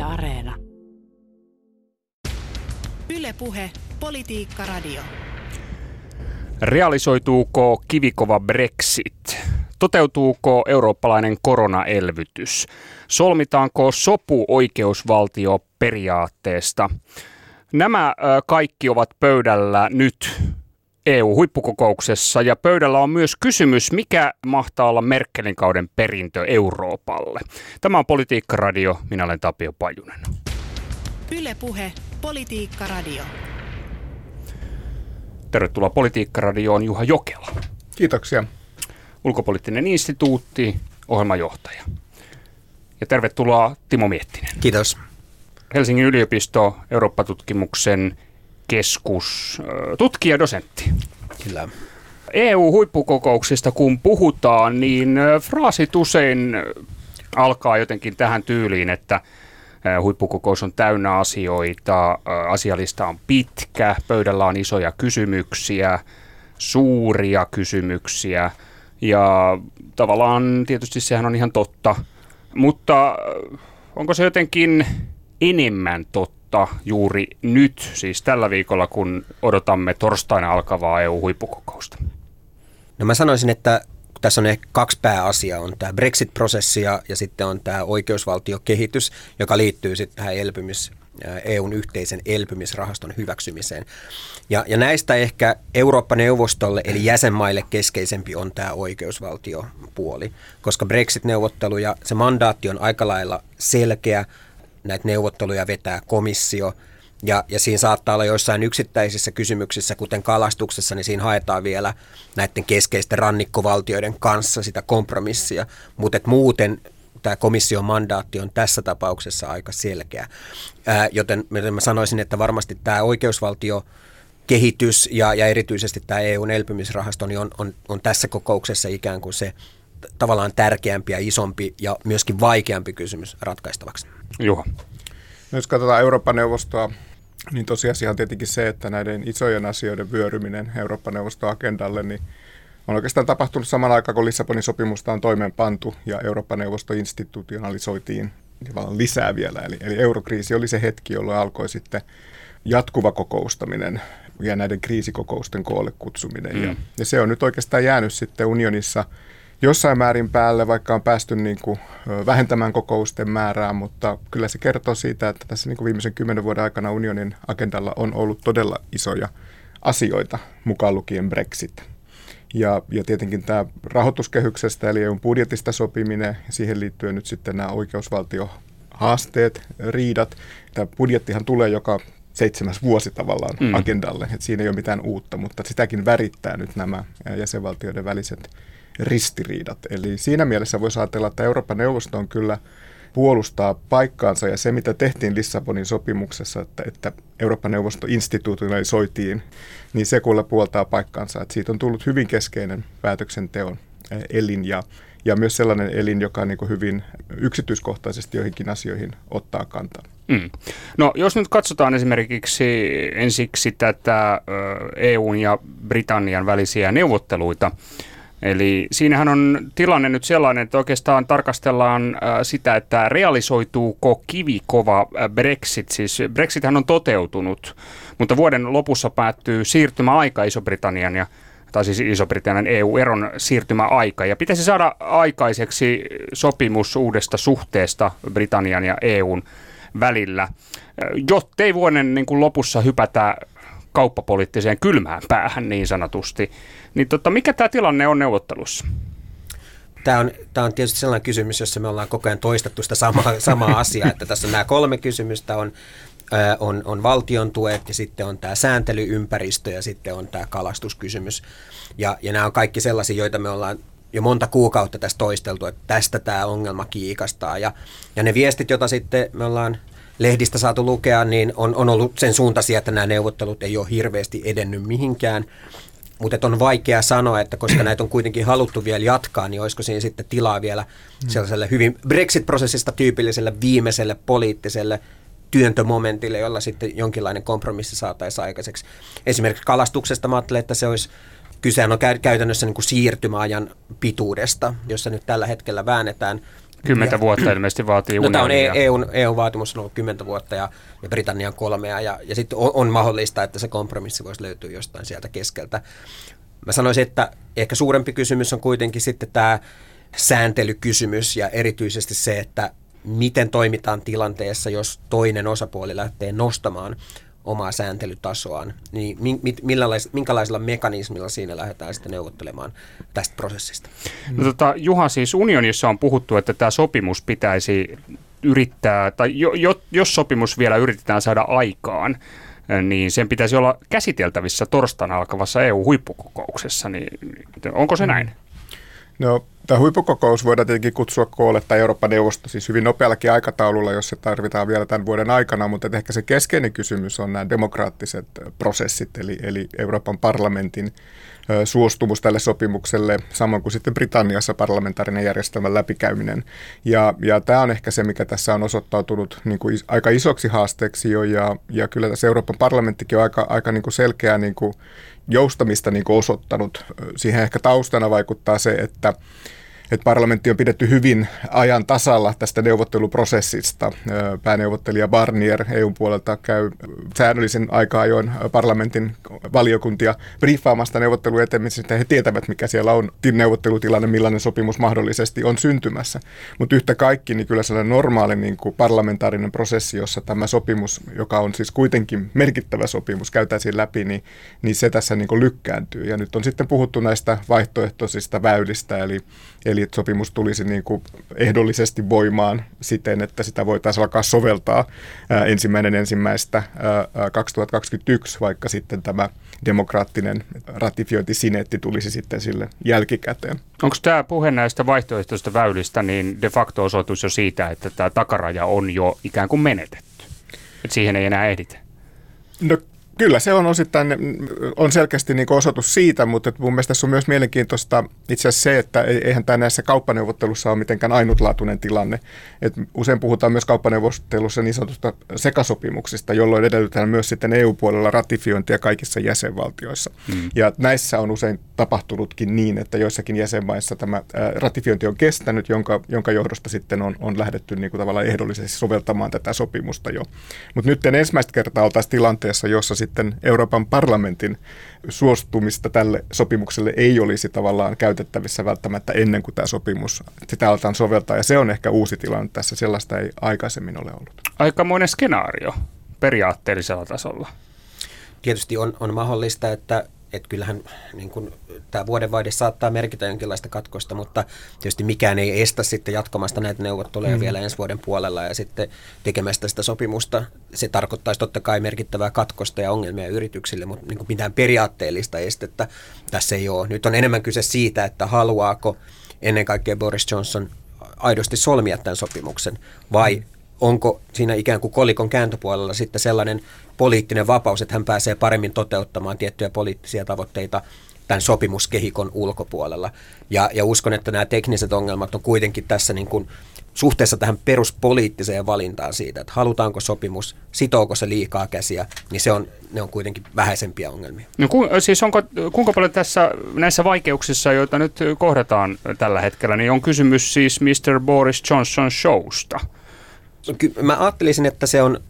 Yle Areena. Yle Puhe, Politiikka Radio. Realisoituuko kivikova Brexit? Toteutuuko eurooppalainen koronaelvytys? Solmitaanko sopu oikeusvaltioperiaatteesta? Nämä kaikki ovat pöydällä nyt EU-huippukokouksessa ja pöydällä on myös kysymys, mikä mahtaa olla Merkelin kauden perintö Euroopalle. Tämä on Politiikka Radio, minä olen Tapio Pajunen. Yle Puhe, Politiikka Radio. Tervetuloa Politiikka Radioon Juha Jokela. Kiitoksia. Ulkopoliittinen instituutti, ohjelmajohtaja. Ja tervetuloa Timo Miettinen. Kiitos. Helsingin yliopisto, Eurooppa-tutkimuksen keskus, tutkija, dosentti. Kyllä. EU-huippukokouksista kun puhutaan, niin fraasit usein alkaa jotenkin tähän tyyliin, että huippukokous on täynnä asioita, asialista on pitkä, pöydällä on isoja kysymyksiä, suuria kysymyksiä ja tavallaan tietysti sehän on ihan totta, mutta onko se jotenkin enemmän totta juuri nyt, siis tällä viikolla, kun odotamme torstaina alkavaa EU-huippukokousta? No mä sanoisin, että tässä on ehkä kaksi pääasiaa. On tämä Brexit-prosessi ja sitten on tämä oikeusvaltiokehitys, joka liittyy sitten tähän EUn yhteisen elpymisrahaston hyväksymiseen. Ja näistä ehkä Eurooppa-neuvostolle eli jäsenmaille keskeisempi on tämä oikeusvaltiopuoli, koska Brexit-neuvottelu ja se mandaatti on aika lailla selkeä. Näitä neuvotteluja vetää komissio ja siinä saattaa olla joissain yksittäisissä kysymyksissä, kuten kalastuksessa, niin siinä haetaan vielä näiden keskeisten rannikkovaltioiden kanssa sitä kompromissia, mutta muuten tämä komission mandaatti on tässä tapauksessa aika selkeä, joten mä sanoisin, että varmasti tämä oikeusvaltiokehitys ja erityisesti tämä EUn elpymisrahasto niin on tässä kokouksessa ikään kuin se tavallaan tärkeämpi ja isompi ja myöskin vaikeampi kysymys ratkaistavaksi. Juha. Jos katsotaan Eurooppa-neuvostoa, niin tosiasia on tietenkin se, että näiden isojen asioiden vyöryminen Eurooppa-neuvoston agendalle niin on oikeastaan tapahtunut saman aikaan, kun Lissabonin sopimusta on toimeenpantu ja Eurooppa-neuvosto institutionalisoitiin lisää vielä. Eli eurokriisi oli se hetki, jolloin alkoi sitten jatkuva kokoustaminen ja näiden kriisikokousten koolle kutsuminen. Ja se on nyt oikeastaan jäänyt sitten unionissa jossain määrin päälle, vaikka on päästy niin kuin vähentämään kokousten määrää, mutta kyllä se kertoo siitä, että tässä niin kuin viimeisen 10 vuoden aikana unionin agendalla on ollut todella isoja asioita, mukaan lukien Brexit. Ja tietenkin tämä rahoituskehyksestä eli EUn budjetista sopiminen ja siihen liittyen nyt sitten nämä oikeusvaltiohaasteet, riidat. Tämä budjettihan tulee joka 7. vuosi tavallaan agendalle, että siinä ei ole mitään uutta, mutta sitäkin värittää nyt nämä jäsenvaltioiden väliset ristiriidat. Eli siinä mielessä voisi ajatella, että Euroopan neuvosto on kyllä puolustaa paikkaansa ja se, mitä tehtiin Lissabonin sopimuksessa, että Euroopan neuvosto institutionalisoitiin, niin se kuulla puoltaa paikkaansa. Että siitä on tullut hyvin keskeinen päätöksenteon elin ja myös sellainen elin, joka niin kuin hyvin yksityiskohtaisesti joihinkin asioihin ottaa kantaa. No jos nyt katsotaan esimerkiksi ensiksi tätä EUn ja Britannian välisiä neuvotteluita, eli siinähän on tilanne nyt sellainen, että oikeastaan tarkastellaan sitä, että realisoituuko kivikova Brexit. Siis Brexithän on toteutunut, mutta vuoden lopussa päättyy siirtymäaika Iso-Britannian EU-eron siirtymäaika. Ja pitäisi saada aikaiseksi sopimus uudesta suhteesta Britannian ja EUn välillä, jottei vuoden niin kuin lopussa hypätä kauppapoliittiseen kylmään päähän niin sanotusti. Niin mikä tämä tilanne on neuvottelussa? Tämä on tietysti sellainen kysymys, jossa me ollaan koko ajan toistettu sitä samaa asiaa, että tässä on nämä 3 kysymystä, on valtion tuet ja sitten on tämä sääntelyympäristö ja sitten on tämä kalastuskysymys. Ja nämä on kaikki sellaisia, joita me ollaan jo monta kuukautta tässä toisteltu, että tästä tämä ongelma kiikastaa. Ja ne viestit, joita sitten me ollaan lehdistä saatu lukea, niin on ollut sen suuntaisia, että nämä neuvottelut ei ole hirveästi edennyt mihinkään. Mutta on vaikea sanoa, että koska näitä on kuitenkin haluttu vielä jatkaa, niin olisiko siinä sitten tilaa vielä sellaiselle hyvin Brexit-prosessista tyypilliselle viimeiselle poliittiselle työntömomentille, jolla sitten jonkinlainen kompromissi saataisiin aikaiseksi. Esimerkiksi kalastuksesta mä ajattelen, että se olisi kysehän on käytännössä niin kuin siirtymäajan pituudesta, jossa nyt tällä hetkellä väännetään 10 vuotta ilmeisesti vaatii unionia. Tämä on EU-vaatimus on ollut 10 vuotta ja Britannian 3 ja sitten on mahdollista, että se kompromissi voisi löytyä jostain sieltä keskeltä. Mä sanoisin, että ehkä suurempi kysymys on kuitenkin sitten tämä sääntelykysymys ja erityisesti se, että miten toimitaan tilanteessa, jos toinen osapuoli lähtee nostamaan omaa sääntelytasoaan, niin minkälaisella mekanismilla siinä lähdetään sitten neuvottelemaan tästä prosessista? No, Juha, siis unionissa on puhuttu, että tämä sopimus pitäisi yrittää, tai jos sopimus vielä yritetään saada aikaan, niin sen pitäisi olla käsiteltävissä torstaina alkavassa EU-huippukokouksessa, niin onko se näin? No, tämä huippukokous voidaan tietenkin kutsua koolle, tai Euroopan neuvosto siis hyvin nopeallakin aikataululla, jos se tarvitaan vielä tämän vuoden aikana, mutta ehkä se keskeinen kysymys on nämä demokraattiset prosessit, eli Euroopan parlamentin suostumus tälle sopimukselle, samoin kuin sitten Britanniassa parlamentaarinen järjestelmän läpikäyminen. Ja tämä on ehkä se, mikä tässä on osoittautunut niin kuin aika isoksi haasteeksi jo, ja kyllä tässä Euroopan parlamenttikin on aika niin kuin selkeää niin kuin joustamista niin kuin osoittanut. Siihen ehkä taustana vaikuttaa se, että parlamentti on pidetty hyvin ajan tasalla tästä neuvotteluprosessista. Pääneuvottelija Barnier EUn puolelta käy säännöllisen aika-ajoin parlamentin valiokuntia briefaamasta neuvottelujen etenemisestä. He tietävät, mikä siellä on neuvottelutilanne, millainen sopimus mahdollisesti on syntymässä. Mutta yhtä kaikki, niin kyllä sellainen normaali niin kuin parlamentaarinen prosessi, jossa tämä sopimus, joka on siis kuitenkin merkittävä sopimus, käytäisiin läpi, niin se tässä niin kuin lykkääntyy. Ja nyt on sitten puhuttu näistä vaihtoehtoisista väylistä, eli että sopimus tulisi niin kuin ehdollisesti voimaan siten, että sitä voitaisiin alkaa soveltaa 1.1.2021, vaikka sitten tämä demokraattinen ratifiointisineetti tulisi sitten sille jälkikäteen. Onko tämä puhe näistä vaihtoehtoisista väylistä niin de facto osoitus jo siitä, että tämä takaraja on jo ikään kuin menetetty? Että siihen ei enää ehditä? No, kyllä se on osittain, on selkeästi niin kuin osoitus siitä, mutta mun mielestä tässä on myös mielenkiintoista itse asiassa se, että eihän tämä näissä kauppaneuvottelussa ole mitenkään ainutlaatuinen tilanne. Et usein puhutaan myös kauppaneuvottelussa niin sanotusta sekasopimuksista, jolloin edellytetään myös sitten EU-puolella ratifiointia kaikissa jäsenvaltioissa. Ja näissä on usein tapahtunutkin niin, että joissakin jäsenmaissa tämä ratifiointi on kestänyt, jonka johdosta sitten on lähdetty niin kuin tavallaan ehdollisesti soveltamaan tätä sopimusta jo. Mutta nyt ensimmäistä kertaa oltaisiin tilanteessa, jossa sitten Euroopan parlamentin suostumista tälle sopimukselle ei olisi tavallaan käytettävissä välttämättä ennen kuin tämä sopimus sitä aletaan soveltaa. Ja se on ehkä uusi tilanne tässä, sellaista ei aikaisemmin ole ollut. Aikamoinen skenaario periaatteellisella tasolla. Tietysti on mahdollista, että kyllähän niin kuin, tämä vuodenvaihde saattaa merkitä jonkinlaista katkosta, mutta tietysti mikään ei estä sitten jatkamasta näitä neuvotteluja vielä ensi vuoden puolella ja sitten tekemästä sitä sopimusta. Se tarkoittaisi totta kai merkittävää katkosta ja ongelmia yrityksille, mutta niin kuin mitään periaatteellista estettä tässä ei ole. Nyt on enemmän kyse siitä, että haluaako ennen kaikkea Boris Johnson aidosti solmia tämän sopimuksen vai onko siinä ikään kuin kolikon kääntöpuolella sitten sellainen poliittinen vapaus, että hän pääsee paremmin toteuttamaan tiettyjä poliittisia tavoitteita tämän sopimuskehikon ulkopuolella. Ja uskon, että nämä tekniset ongelmat on kuitenkin tässä niin kuin suhteessa tähän peruspoliittiseen valintaan siitä, että halutaanko sopimus, sitooko se liikaa käsiä, niin ne on kuitenkin vähäisempiä ongelmia. No, siis kuinka paljon näissä vaikeuksissa, joita nyt kohdataan tällä hetkellä, niin on kysymys siis Mr. Boris Johnson showsta? Mä ajattelisin, että se on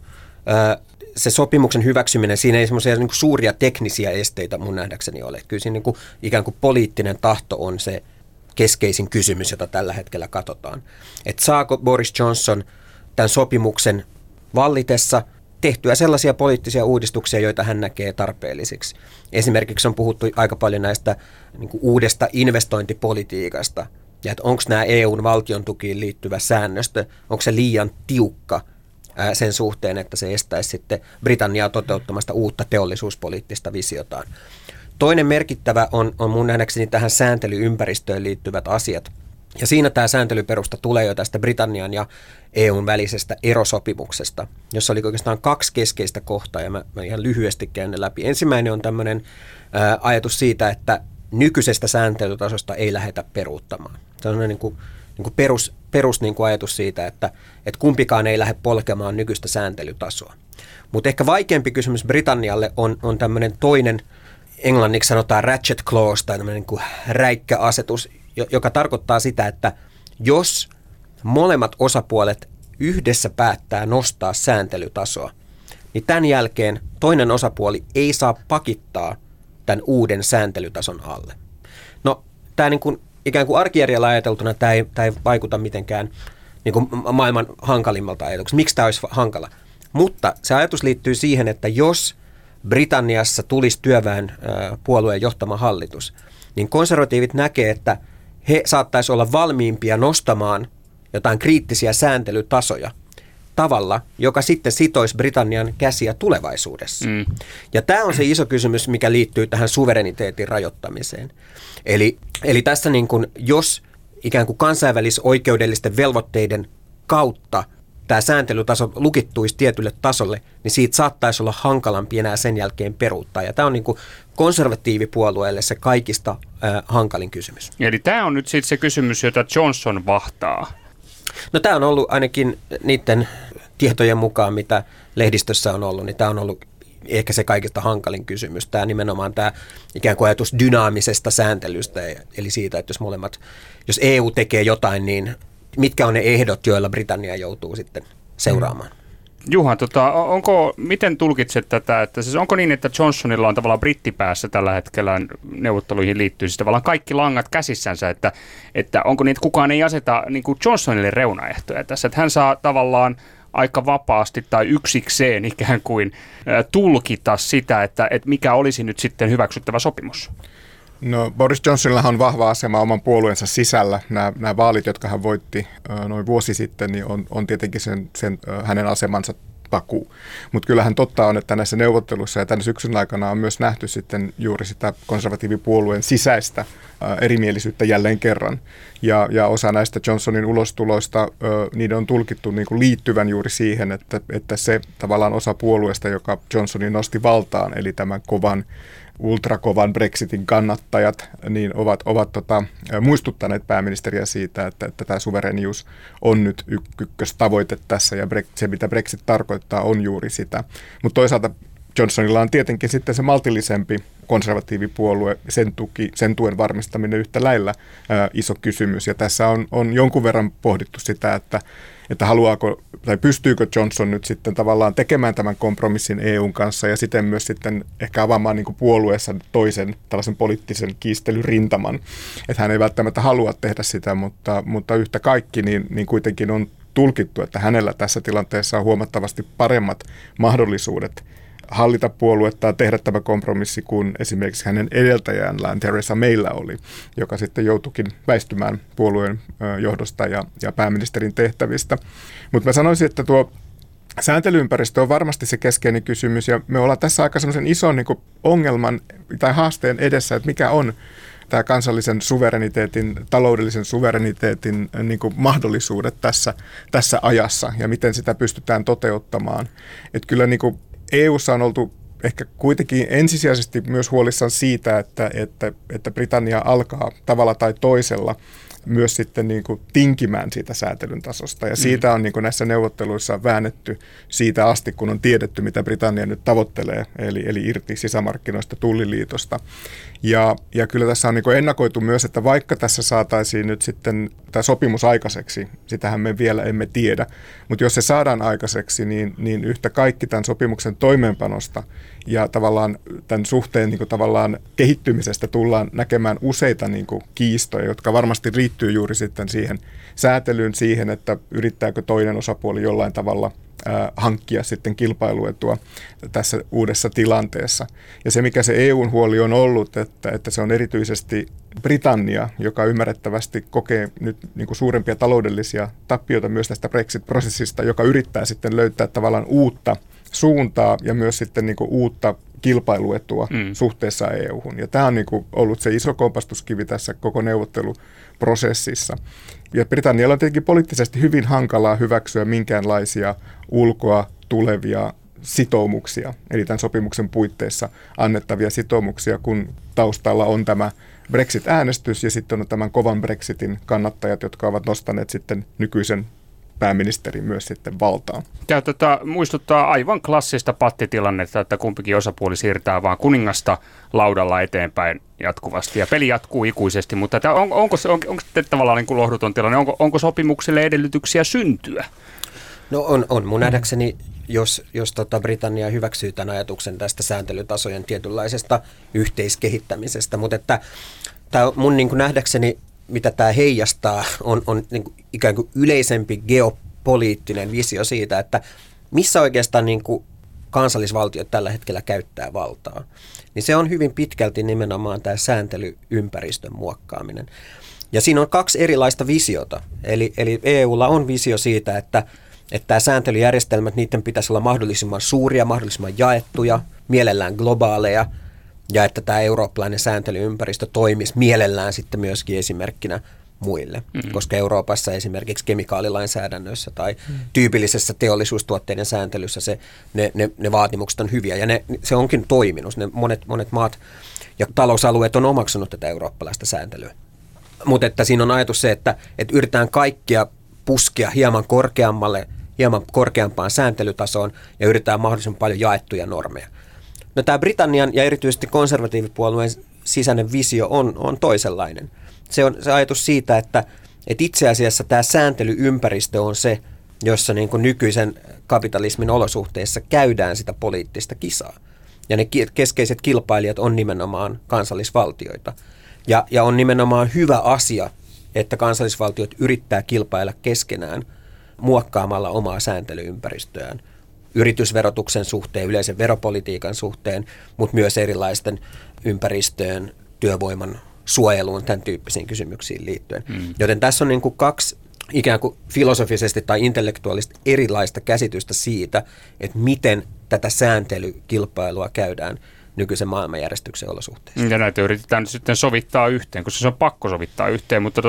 se sopimuksen hyväksyminen, siinä ei semmoisia niin kuin suuria teknisiä esteitä mun nähdäkseni ole. Kyllä siinä niin kuin, ikään kuin poliittinen tahto on se keskeisin kysymys, jota tällä hetkellä katsotaan. Että saako Boris Johnson tämän sopimuksen vallitessa tehtyä sellaisia poliittisia uudistuksia, joita hän näkee tarpeellisiksi. Esimerkiksi on puhuttu aika paljon näistä niin kuin uudesta investointipolitiikasta, ja että onko nämä EUn valtion tukiin liittyvä säännöstö, onko se liian tiukka sen suhteen, että se estäisi sitten Britanniaa toteuttamasta uutta teollisuuspoliittista visiotaan. Toinen merkittävä on mun nähdäkseni tähän sääntelyympäristöön liittyvät asiat. Ja siinä tämä sääntelyperusta tulee jo tästä Britannian ja EUn välisestä erosopimuksesta, jossa oli oikeastaan 2 keskeistä kohtaa, ja mä ihan lyhyesti käyn ne läpi. Ensimmäinen on tämmöinen ajatus siitä, että nykyisestä sääntelytasosta ei lähdetä peruuttamaan. Se on niin kuin perus niin kuin ajatus siitä, että kumpikaan ei lähde polkemaan nykyistä sääntelytasoa. Mutta ehkä vaikeampi kysymys Britannialle on tämmöinen toinen, englanniksi sanotaan ratchet clause, tai tämmöinen niin kuin räikkä asetus, joka tarkoittaa sitä, että jos molemmat osapuolet yhdessä päättää nostaa sääntelytasoa, niin tämän jälkeen toinen osapuoli ei saa pakittaa tämän uuden sääntelytason alle. No, tämä niin kuin, ikään kuin arkijärjellä ajateltuna tämä ei vaikuta mitenkään niin kuin maailman hankalimmalta ajatukselta. Miksi tämä olisi hankala? Mutta se ajatus liittyy siihen, että jos Britanniassa tulisi työväenpuolueen johtama hallitus, niin konservatiivit näkee, että he saattaisi olla valmiimpia nostamaan jotain kriittisiä sääntelytasoja tavalla, joka sitten sitoisi Britannian käsiä tulevaisuudessa. Ja tämä on se iso kysymys, mikä liittyy tähän suvereniteetin rajoittamiseen. Eli tässä niin kuin, jos ikään kuin kansainvälisoikeudellisten velvoitteiden kautta tämä sääntelytaso lukittuisi tietylle tasolle, niin siitä saattaisi olla hankalampi enää sen jälkeen peruuttaa. Ja tämä on niin kuin konservatiivipuolueelle se kaikista hankalin kysymys. Eli tämä on nyt sitten se kysymys, jota Johnson vahtaa. No tämä on ollut ainakin niiden tietojen mukaan, mitä lehdistössä on ollut, niin tämä on ollut ehkä se kaikista hankalin kysymys. Tämä nimenomaan tämä ikään kuin ajatus dynaamisesta sääntelystä, eli siitä, että jos EU tekee jotain, niin mitkä on ne ehdot, joilla Britannia joutuu sitten seuraamaan? Juha, miten tulkitset tätä, että siis onko niin, että Johnsonilla on tavallaan brittipäässä tällä hetkellä neuvotteluihin liittyy siis tavallaan kaikki langat käsissänsä, että onko niin, että kukaan ei aseta niin kuin Johnsonille reunaehtoja tässä, että hän saa tavallaan aika vapaasti tai yksikseen ikään kuin tulkita sitä, että mikä olisi nyt sitten hyväksyttävä sopimus? No, Boris Johnsonilla on vahva asema oman puolueensa sisällä. Nämä vaalit, jotka hän voitti noin vuosi sitten, niin on tietenkin sen hänen asemansa takuu. Mutta kyllähän totta on, että näissä neuvotteluissa ja tänä syksyn aikana on myös nähty sitten juuri sitä konservatiivipuolueen sisäistä erimielisyyttä jälleen kerran. Ja osa näistä Johnsonin ulostuloista, niiden on tulkittu niin kuin liittyvän juuri siihen, että se tavallaan osa puolueesta, joka Johnsonin nosti valtaan, eli tämän ultrakovan Brexitin kannattajat, niin ovat muistuttaneet pääministeriä siitä, että tämä suverenius on nyt ykköstavoite tässä, ja se, mitä Brexit tarkoittaa, on juuri sitä. Mutta toisaalta Johnsonilla on tietenkin sitten se maltillisempi konservatiivipuolue, sen tuen varmistaminen yhtä lailla iso kysymys, ja tässä on jonkun verran pohdittu sitä, että haluaako tai pystyykö Johnson nyt sitten tavallaan tekemään tämän kompromissin EUn kanssa ja siten myös sitten ehkä avaamaan niin kuin puolueessa toisen tällaisen poliittisen kiistelyrintaman. Että hän ei välttämättä halua tehdä sitä, mutta yhtä kaikki niin kuitenkin on tulkittu, että hänellä tässä tilanteessa on huomattavasti paremmat mahdollisuudet hallita puoluetta, tehdä tämä kompromissi, kuin esimerkiksi hänen edeltäjäänlään Theresa Maylla oli, joka sitten joutuikin väistymään puolueen johdosta ja pääministerin tehtävistä. Mutta mä sanoisin, että tuo sääntelyympäristö on varmasti se keskeinen kysymys, ja me ollaan tässä aika semmoisen ison niin kuin ongelman tai haasteen edessä, että mikä on tämä kansallisen suvereniteetin, taloudellisen suvereniteetin niin kuin mahdollisuudet tässä ajassa, ja miten sitä pystytään toteuttamaan. Että kyllä niin kuin EU:ssa on oltu ehkä kuitenkin ensisijaisesti myös huolissaan siitä, että Britannia alkaa tavalla tai toisella myös sitten niin kuin tinkimään siitä säätelyn tasosta. Ja siitä on niin kuin näissä neuvotteluissa väännetty siitä asti, kun on tiedetty, mitä Britannia nyt tavoittelee, eli irti sisämarkkinoista, tulliliitosta. Ja kyllä tässä on niin kuin ennakoitu myös, että vaikka tässä saataisiin nyt sitten tämä sopimus aikaiseksi, sitähän me vielä emme tiedä, mutta jos se saadaan aikaiseksi, niin yhtä kaikki tämän sopimuksen toimeenpanosta ja tavallaan tämän suhteen niin kuin tavallaan kehittymisestä tullaan näkemään useita niin kuin kiistoja, jotka varmasti liittyy juuri sitten siihen säätelyyn, siihen, että yrittääkö toinen osapuoli jollain tavalla hankkia sitten kilpailuetua tässä uudessa tilanteessa. Ja se, mikä se EUn huoli on ollut, että se on erityisesti Britannia, joka ymmärrettävästi kokee nyt niin kuin suurempia taloudellisia tappioita myös tästä Brexit-prosessista, joka yrittää sitten löytää tavallaan uutta suuntaa ja myös sitten niin kuin uutta kilpailuetua suhteessa EU:hun. Ja tämä on niin kuin ollut se iso kompastuskivi tässä koko neuvotteluprosessissa. Ja Britannialla on tietenkin poliittisesti hyvin hankalaa hyväksyä minkäänlaisia ulkoa tulevia sitoumuksia, eli tämän sopimuksen puitteissa annettavia sitoumuksia, kun taustalla on tämä Brexit-äänestys ja sitten on tämän kovan Brexitin kannattajat, jotka ovat nostaneet sitten nykyisen pääministeri myös sitten valtaan. Tämä muistuttaa aivan klassista pattitilannetta, että kumpikin osapuoli siirtää vaan kuningasta laudalla eteenpäin jatkuvasti ja peli jatkuu ikuisesti, mutta onko tavallaan niin kuin lohduton tilanne, onko sopimukselle edellytyksiä syntyä? No on mun nähdäkseni, jos Britannia hyväksyy tämän ajatuksen tästä sääntelytasojen tietynlaisesta yhteiskehittämisestä, mutta että tämä mun niin kuin nähdäkseni, mitä tämä heijastaa, on niin kuin ikään kuin yleisempi geopoliittinen visio siitä, että missä oikeastaan niin kuin kansallisvaltiot tällä hetkellä käyttää valtaa. Niin se on hyvin pitkälti nimenomaan tämä sääntelyympäristön muokkaaminen. Ja siinä on kaksi erilaista visiota. Eli EUlla on visio siitä, että tämä sääntelyjärjestelmät, niiden pitäisi olla mahdollisimman suuria, mahdollisimman jaettuja, mielellään globaaleja, ja että tämä eurooppalainen sääntelyympäristö toimisi mielellään sitten myöskin esimerkkinä muille, koska Euroopassa esimerkiksi kemikaalilainsäädännössä tai tyypillisessä teollisuustuotteiden sääntelyssä ne vaatimukset on hyviä, ja se onkin toiminut. Monet maat ja talousalueet on omaksunut tätä eurooppalaista sääntelyä. Mutta että siinä on ajatus se, että yritetään kaikkia puskea hieman korkeampaan sääntelytasoon ja yritetään mahdollisimman paljon jaettuja normeja. No tämä Britannian ja erityisesti konservatiivipuolueen sisäinen visio on toisenlainen. Se on se ajatus siitä, että itse asiassa tämä sääntelyympäristö on se, jossa niin kuin nykyisen kapitalismin olosuhteissa käydään sitä poliittista kisaa. Ja ne keskeiset kilpailijat on nimenomaan kansallisvaltioita. Ja on nimenomaan hyvä asia, että kansallisvaltiot yrittää kilpailla keskenään muokkaamalla omaa sääntelyympäristöään yritysverotuksen suhteen, yleisen veropolitiikan suhteen, mutta myös erilaisten ympäristöön, työvoiman suojeluun, tämän tyyppisiin kysymyksiin liittyen. Joten tässä on niin kuin kaksi ikään kuin filosofisesti tai intellektuaalisesti erilaista käsitystä siitä, että miten tätä sääntelykilpailua käydään nykyisen maailmanjärjestyksen olosuhteissa. Ja näitä yritetään sitten sovittaa yhteen, koska se on pakko sovittaa yhteen, mutta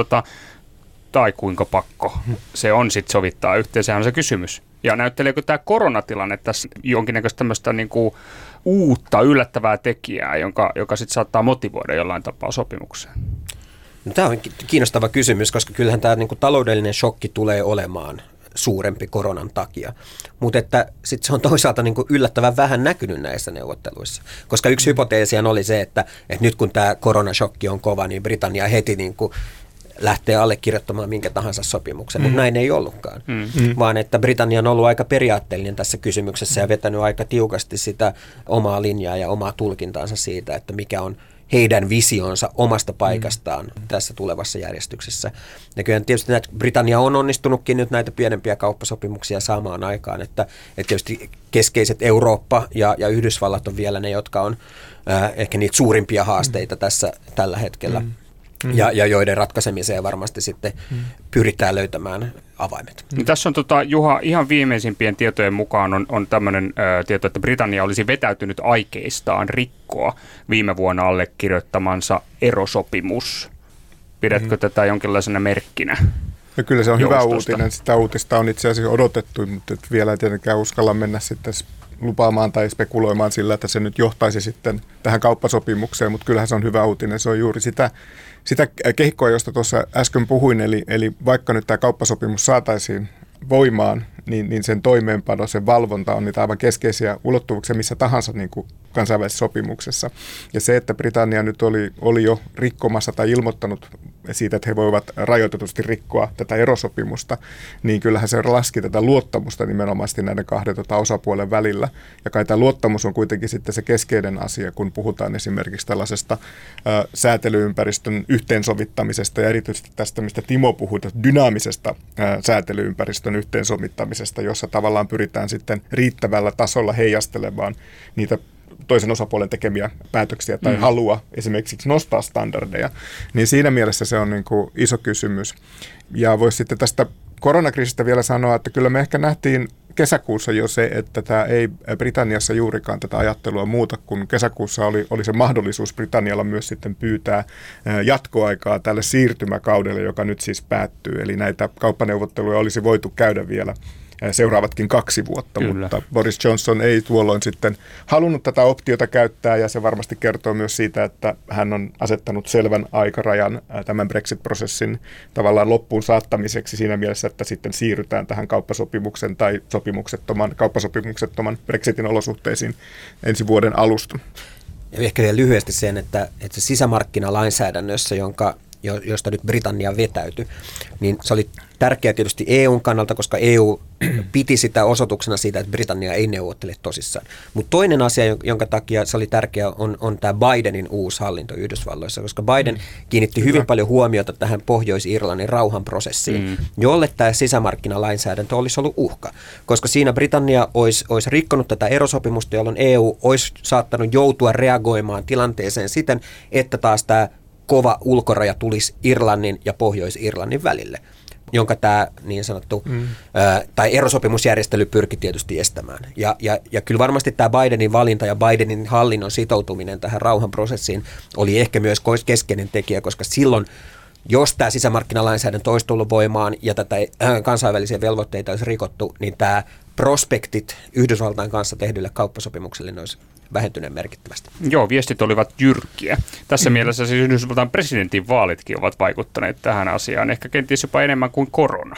tai kuinka pakko se on sitten sovittaa yhteen, sehän on se kysymys. Ja näytteleekö tämä koronatilanne tässä jonkinnäköistä tämmöistä niin kuin uutta yllättävää tekijää, joka sitten saattaa motivoida jollain tapaa sopimukseen? No, tämä on kiinnostava kysymys, koska kyllähän tämä niin kuin taloudellinen shokki tulee olemaan suurempi koronan takia. Mutta että sitten se on toisaalta niin kuin yllättävän vähän näkynyt näissä neuvotteluissa. Koska yksi hypoteesihan oli se, että nyt kun tämä koronashokki on kova, niin Britannia heti niin kuin lähtee allekirjoittamaan minkä tahansa sopimuksen, mutta näin ei ollutkaan. Vaan että Britannia on ollut aika periaatteellinen tässä kysymyksessä ja vetänyt aika tiukasti sitä omaa linjaa ja omaa tulkintaansa siitä, että mikä on heidän visionsa omasta paikastaan tässä tulevassa järjestyksessä. Ja kyllä tietysti Britannia on onnistunutkin nyt näitä pienempiä kauppasopimuksia saamaan aikaan, että tietysti keskeiset Eurooppa ja Yhdysvallat on vielä ne, jotka on ehkä niitä suurimpia haasteita tässä tällä hetkellä. Ja joiden ratkaisemiseen varmasti sitten pyritään löytämään avaimet. Tässä on Juha, ihan viimeisimpien tietojen mukaan on tämmöinen tieto, että Britannia olisi vetäytynyt aikeistaan rikkoa viime vuonna allekirjoittamansa erosopimus. Pidätkö tätä jonkinlaisena merkkinä? Ja kyllä se on hyvä uutinen. Sitä uutista on itse asiassa odotettu, mutta vielä ei tietenkään uskalla mennä sitten lupaamaan tai spekuloimaan sillä, että se nyt johtaisi sitten tähän kauppasopimukseen, mutta kyllähän se on hyvä uutinen. Se on juuri sitä kehikkoa, josta tuossa äsken puhuin, eli vaikka nyt tämä kauppasopimus saataisiin voimaan, niin sen toimeenpano, sen valvonta on niitä aivan keskeisiä ulottuvuuksia missä tahansa niin kuin kansainvälisessä sopimuksessa. Ja se, että Britannia nyt oli jo rikkomassa tai ilmoittanut siitä, että he voivat rajoitetusti rikkoa tätä erosopimusta, niin kyllähän se laski tätä luottamusta nimenomaan näiden kahden osapuolen välillä. Ja kai tämä luottamus on kuitenkin sitten se keskeinen asia, kun puhutaan esimerkiksi tällaisesta säätelyympäristön yhteensovittamisesta ja erityisesti tästä, mistä Timo puhui, dynaamisesta säätelyympäristön yhteensovittamisesta, jossa tavallaan pyritään sitten riittävällä tasolla heijastelemaan niitä toisen osapuolen tekemiä päätöksiä tai halua esimerkiksi nostaa standardeja, niin siinä mielessä se on niin kuin iso kysymys. Ja voisi sitten tästä koronakriisistä vielä sanoa, että kyllä me ehkä nähtiin kesäkuussa jo se, että tämä ei Britanniassa juurikaan tätä ajattelua muuta, kun kesäkuussa oli se mahdollisuus Britannialla myös sitten pyytää jatkoaikaa tälle siirtymäkaudelle, joka nyt siis päättyy. Eli näitä kauppaneuvotteluja olisi voitu käydä vielä seuraavatkin 2 vuotta, Kyllä. mutta Boris Johnson ei tuolloin sitten halunnut tätä optiota käyttää, ja se varmasti kertoo myös siitä, että hän on asettanut selvän aikarajan tämän Brexit-prosessin tavallaan loppuun saattamiseksi siinä mielessä, että sitten siirrytään tähän kauppasopimuksen tai kauppasopimuksettoman Brexitin olosuhteisiin ensi vuoden alusta. Ja ehkä vielä lyhyesti sen, että se sisämarkkinalainsäädännössä, josta nyt Britannia vetäytyi, niin se oli tärkeää tietysti EUn kannalta, koska EU piti sitä osoituksena siitä, että Britannia ei neuvottele tosissaan. Mutta toinen asia, jonka takia se oli tärkeää, on tämä Bidenin uusi hallinto Yhdysvalloissa, koska Biden kiinnitti hyvin paljon huomiota tähän Pohjois-Irlannin rauhanprosessiin, jolle tämä sisämarkkinalainsäädäntö olisi ollut uhka, koska siinä Britannia olisi rikkonut tätä erosopimusta, jolloin EU olisi saattanut joutua reagoimaan tilanteeseen siten, että taas tämä kova ulkoraja tulisi Irlannin ja Pohjois-Irlannin välille, jonka tämä niin sanottu tai erosopimusjärjestely pyrki tietysti estämään. Ja kyllä varmasti tämä Bidenin valinta ja Bidenin hallinnon sitoutuminen tähän rauhanprosessiin oli ehkä myös keskeinen tekijä, koska silloin, jos tämä sisämarkkinalainsäädäntö olisi tullut voimaan ja tätä kansainvälisiä velvoitteita olisi rikottu, niin tämä prospektit Yhdysvaltain kanssa tehdylle kauppasopimukselle ne olisi vähentyneen merkittävästi. Joo, viestit olivat jyrkkiä. Tässä mielessä siis Yhdysvaltain presidentin vaalitkin ovat vaikuttaneet tähän asiaan, ehkä kenties jopa enemmän kuin korona.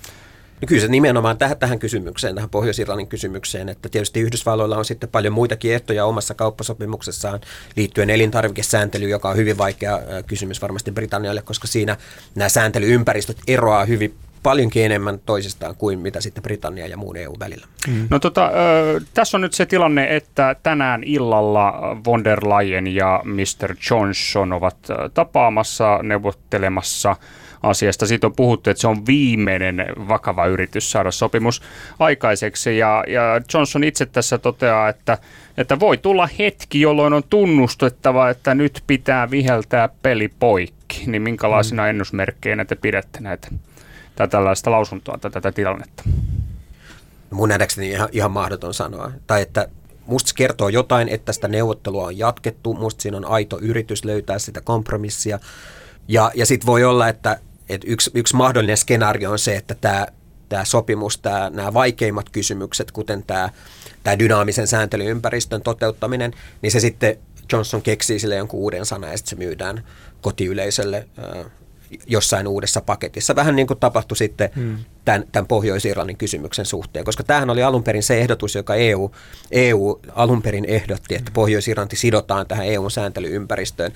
No kyllä se nimenomaan tähän kysymykseen, tähän Pohjois-Irlannin kysymykseen, että tietysti Yhdysvalloilla on sitten paljon muitakin ehtoja omassa kauppasopimuksessaan liittyen elintarvikesääntelyyn, joka on hyvin vaikea kysymys varmasti Britannialle, koska siinä nämä sääntelyympäristöt eroaa hyvin paljonkin enemmän toisistaan kuin mitä sitten Britannia ja muun EU välillä. No tässä on nyt se tilanne, että tänään illalla von der Leyen ja Mr. Johnson ovat tapaamassa, neuvottelemassa asiasta. Siitä on puhuttu, että se on viimeinen vakava yritys saada sopimus aikaiseksi. Ja Johnson itse tässä toteaa, että voi tulla hetki, jolloin on tunnustettava, että nyt pitää viheltää peli poikki. Niin minkälaisina ennusmerkkeinä te pidätte näitä tai tällaista lausuntoa tai tätä tilannetta? Mun nähdäkseni ihan mahdoton sanoa. Tai että musta se kertoo jotain, että sitä neuvottelua on jatkettu. Musta siinä on aito yritys löytää sitä kompromissia. Ja sitten voi olla, että yksi mahdollinen skenaario on se, että tämä sopimus, nämä vaikeimmat kysymykset, kuten tämä dynaamisen sääntelyympäristön toteuttaminen, niin se sitten Johnson keksii sille jonkun uuden sanan ja sitten se myydään kotiyleisölle jossain uudessa paketissa. Vähän niin kuin tapahtui sitten tämän Pohjois-Irlannin kysymyksen suhteen, koska tämähän oli alun perin se ehdotus, joka EU alun perin ehdotti, että Pohjois-Irlanti sidotaan tähän EU-sääntelyympäristöön.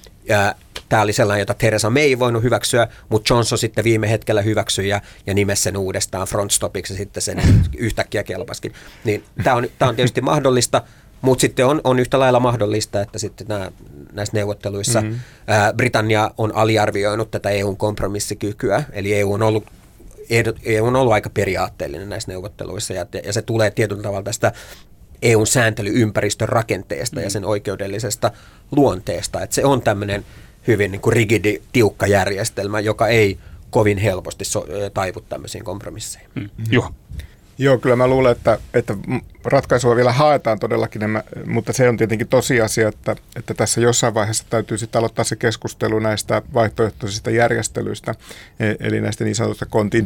Tämä oli sellainen, jota Theresa May ei voinut hyväksyä, mutta Johnson sitten viime hetkellä hyväksyi ja nimesi sen uudestaan frontstopiksi ja sitten sen yhtäkkiä kelpaskin. Niin tämä on tietysti mahdollista, mutta sitten on yhtä lailla mahdollista, että sitten näissä neuvotteluissa Britannia on aliarvioinut tätä EUn kompromissikykyä, eli EU on ollut aika periaatteellinen näissä neuvotteluissa ja se tulee tietyllä tavalla tästä EUn sääntelyympäristön rakenteesta ja sen oikeudellisesta luonteesta, että se on tämmöinen hyvin niin kuin rigidi, tiukka järjestelmä, joka ei kovin helposti taivu tämmöisiin kompromisseihin. Joo, kyllä mä luulen, että ratkaisua vielä haetaan todellakin, mutta se on tietenkin tosiasia, että tässä jossain vaiheessa täytyy sitten aloittaa se keskustelu näistä vaihtoehtoisista järjestelyistä, eli näistä niin sanotusta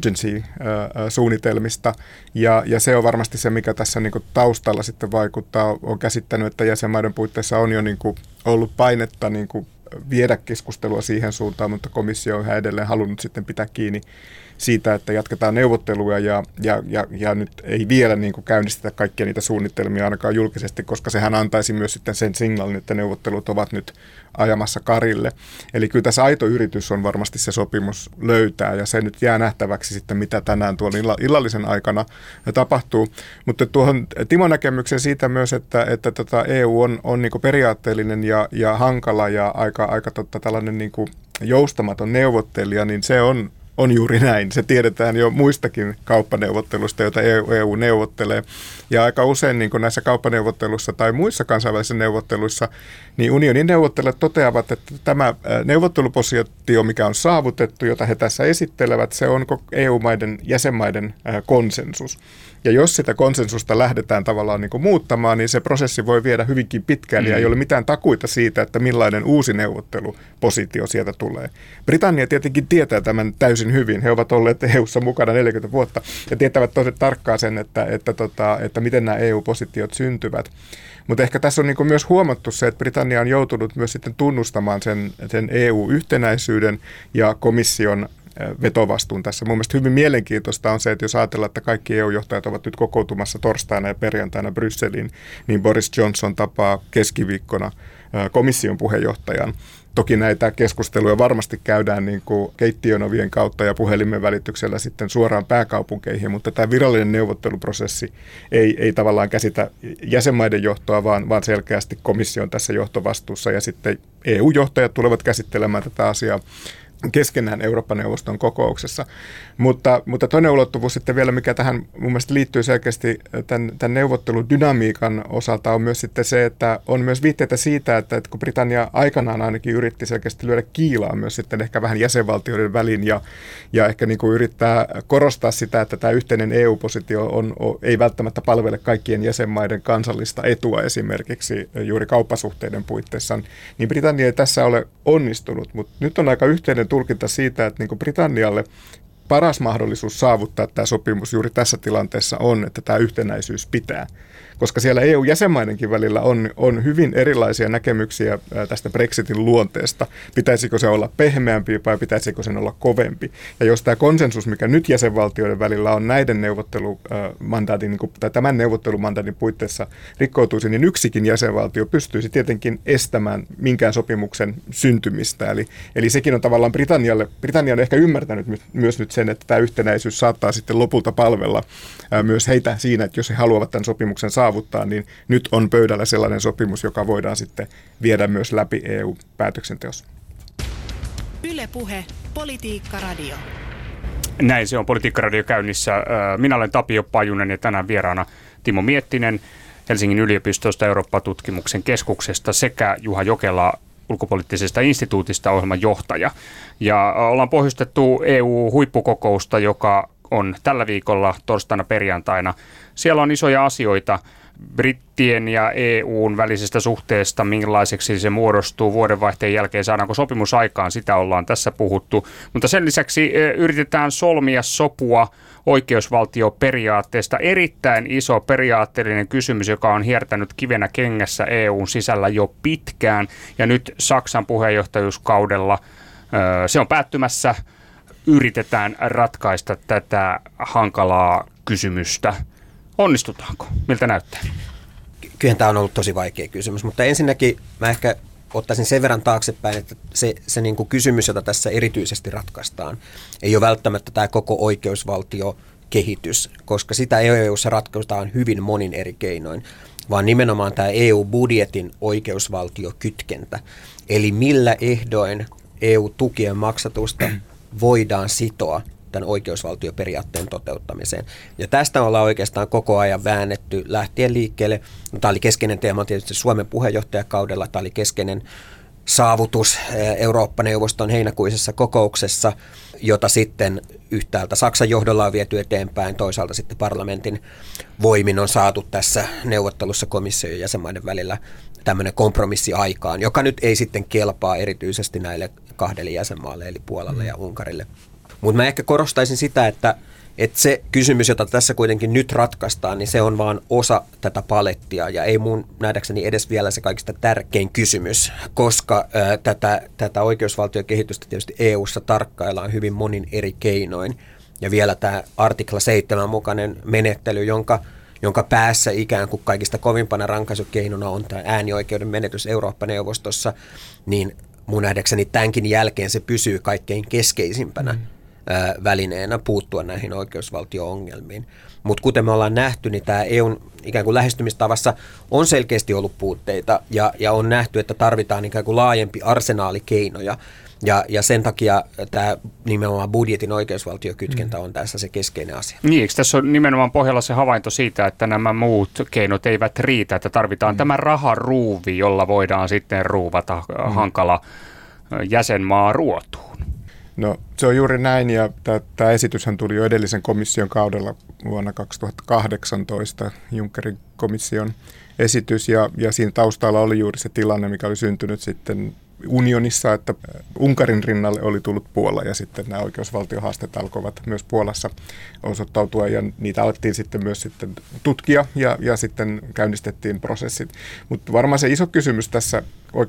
contingency-suunnitelmista, ja se on varmasti se, mikä tässä niin kuin taustalla sitten vaikuttaa. Olen käsittänyt, että jäsenmaiden puitteissa on jo niin kuin ollut painetta niin kuin viedä keskustelua siihen suuntaan, mutta komissio on yhä edelleen halunnut sitten pitää kiinni siitä, että jatketaan neuvotteluja ja nyt ei vielä niin kuin käynnistetä kaikkia niitä suunnitelmia ainakaan julkisesti, koska sehän antaisi myös sitten sen signaalin, että neuvottelut ovat nyt ajamassa karille. Eli kyllä tässä aito yritys on varmasti se sopimus löytää ja se nyt jää nähtäväksi sitten, mitä tänään tuolla illallisen aikana tapahtuu. Mutta tuohon Timon näkemykseen siitä myös, että EU on niin kuin periaatteellinen ja hankala ja aika tällainen niin kuin joustamaton neuvottelija, niin se on juuri näin. Se tiedetään jo muistakin kauppaneuvotteluista, joita EU neuvottelee. Ja aika usein niin kuin näissä kauppaneuvotteluissa tai muissa kansainvälisissä neuvotteluissa, niin unionin neuvottelijat toteavat, että tämä neuvottelupositio, mikä on saavutettu, jota he tässä esittelevät, se on EU-maiden jäsenmaiden konsensus. Ja jos sitä konsensusta lähdetään tavallaan niin kuin muuttamaan, niin se prosessi voi viedä hyvinkin pitkään ja ei ole mitään takuita siitä, että millainen uusi neuvottelupositio sieltä tulee. Britannia tietenkin tietää tämän täysin täysin hyvin. He ovat olleet EU:ssa mukana 40 vuotta ja tietävät tosi tarkkaan sen, että miten nämä EU-positiot syntyvät. Mutta ehkä tässä on niin myös huomattu se, että Britannia on joutunut myös sitten tunnustamaan sen EU-yhtenäisyyden ja komission vetovastuun tässä. Mun mielestä hyvin mielenkiintoista on se, että jos ajatellaan, että kaikki EU-johtajat ovat nyt kokoutumassa torstaina ja perjantaina Brysseliin, niin Boris Johnson tapaa keskiviikkona komission puheenjohtajan. Toki näitä keskusteluja varmasti käydään niin kuin keittiön ovien kautta ja puhelimen välityksellä sitten suoraan pääkaupunkeihin, mutta tämä virallinen neuvotteluprosessi ei tavallaan käsitä jäsenmaiden johtoa, vaan selkeästi komissio on tässä johtovastuussa ja sitten EU-johtajat tulevat käsittelemään tätä asiaa keskenään Eurooppa-neuvoston kokouksessa. Mutta toinen ulottuvuus sitten vielä, mikä tähän mun mielestä liittyy selkeästi tämän neuvotteludynamiikan osalta, on myös sitten se, että on myös viitteitä siitä, että kun Britannia aikanaan ainakin yritti selkeästi lyödä kiilaa myös sitten ehkä vähän jäsenvaltioiden välin ja ehkä niin kuin yrittää korostaa sitä, että tämä yhteinen EU-positio ei välttämättä palvele kaikkien jäsenmaiden kansallista etua esimerkiksi juuri kauppasuhteiden puitteissa, niin Britannia ei tässä ole onnistunut, mutta nyt on aika yhteinen tulkinta siitä, että niin kuin Britannialle paras mahdollisuus saavuttaa tämä sopimus juuri tässä tilanteessa on, että tämä yhtenäisyys pitää. Koska siellä EU-jäsenmaidenkin välillä on hyvin erilaisia näkemyksiä tästä Brexitin luonteesta. Pitäisikö se olla pehmeämpi vai pitäisikö sen olla kovempi? Ja jos tämä konsensus, mikä nyt jäsenvaltioiden välillä on näiden tämän neuvottelumandaatin puitteissa rikkoutuisi, niin yksikin jäsenvaltio pystyisi tietenkin estämään minkään sopimuksen syntymistä. Eli sekin on tavallaan Britannia on ehkä ymmärtänyt myös nyt sen, että tämä yhtenäisyys saattaa sitten lopulta palvella myös heitä siinä, että jos he haluavat tämän sopimuksen saavuttaa, niin nyt on pöydällä sellainen sopimus, joka voidaan sitten viedä myös läpi EU-päätöksenteossa. Yle Puhe, Politiikka Radio. Näin se on Politiikka Radio käynnissä. Minä olen Tapio Pajunen ja tänään vieraana Timo Miettinen Helsingin yliopistosta Eurooppa-tutkimuksen keskuksesta sekä Juha Jokela ulkopoliittisesta instituutista ohjelman johtaja. Ja ollaan pohjustettu EU-huippukokousta, joka on tällä viikolla torstaina perjantaina. Siellä on isoja asioita brittien ja EUn välisestä suhteesta, millaiseksi se muodostuu vuodenvaihteen jälkeen, saadaanko sopimus aikaan, sitä ollaan tässä puhuttu. Mutta sen lisäksi yritetään solmia sopua oikeusvaltioperiaatteesta. Erittäin iso periaatteellinen kysymys, joka on hiertänyt kivenä kengässä EUn sisällä jo pitkään. Ja nyt Saksan puheenjohtajuuskaudella se on päättymässä. Yritetään ratkaista tätä hankalaa kysymystä. Onnistutaanko? Miltä näyttää? Kyllähän tämä on ollut tosi vaikea kysymys, mutta ensinnäkin mä ehkä ottaisin sen verran taaksepäin, että se niin kuin kysymys, jota tässä erityisesti ratkaistaan, ei ole välttämättä tämä koko oikeusvaltiokehitys, koska sitä EU:ssa ratkaistaan hyvin monin eri keinoin, vaan nimenomaan tämä EU-budjetin oikeusvaltiokytkentä, eli millä ehdoin EU-tukien maksatusta voidaan sitoa tämän oikeusvaltioperiaatteen toteuttamiseen. Ja tästä ollaan oikeastaan koko ajan väännetty lähtien liikkeelle. Tämä oli keskeinen teema tietysti Suomen puheenjohtajakaudella. Tämä oli keskeinen saavutus Eurooppa-neuvoston heinäkuisessa kokouksessa, jota sitten yhtäältä Saksan johdolla on viety eteenpäin, toisaalta sitten parlamentin voimin on saatu tässä neuvottelussa komission ja jäsenmaiden välillä tämmöinen kompromissi aikaan, joka nyt ei sitten kelpaa erityisesti näille kahdelle jäsenmaalle, eli Puolalle ja Unkarille. Mutta mä ehkä korostaisin sitä, että se kysymys, jota tässä kuitenkin nyt ratkaistaan, niin se on vaan osa tätä palettia ja ei mun nähdäkseni edes vielä se kaikista tärkein kysymys, koska tätä oikeusvaltiokehitystä tietysti EU:ssa tarkkaillaan hyvin monin eri keinoin. Ja vielä tämä artikla 7 mukainen menettely, jonka päässä ikään kuin kaikista kovimpana rankaisukeinona on tämä äänioikeuden menetys Eurooppa-neuvostossa, niin mun nähdäkseni tämänkin jälkeen se pysyy kaikkein keskeisimpänä välineenä puuttua näihin oikeusvaltio-ongelmiin. Mutta kuten me ollaan nähty, niin tämä EUn ikään kuin lähestymistavassa on selkeästi ollut puutteita ja on nähty, että tarvitaan ikään kuin laajempi arsenaali keinoja. Ja sen takia tämä nimenomaan budjetin oikeusvaltiokytkentä on tässä se keskeinen asia. Niin, eikö tässä on nimenomaan pohjalla se havainto siitä, että nämä muut keinot eivät riitä, että tarvitaan tämä raharuuvi, jolla voidaan sitten ruuvata hankala jäsenmaa ruotuun? No se on juuri näin ja tämä esityshän tuli jo edellisen komission kaudella vuonna 2018, Junckerin komission esitys ja siinä taustalla oli juuri se tilanne, mikä oli syntynyt sitten unionissa, että Unkarin rinnalle oli tullut Puola ja sitten nämä oikeusvaltiohaasteet alkoivat myös Puolassa osoittautua ja niitä alettiin sitten myös sitten tutkia ja sitten käynnistettiin prosessit. Mutta varmaan se iso kysymys tässä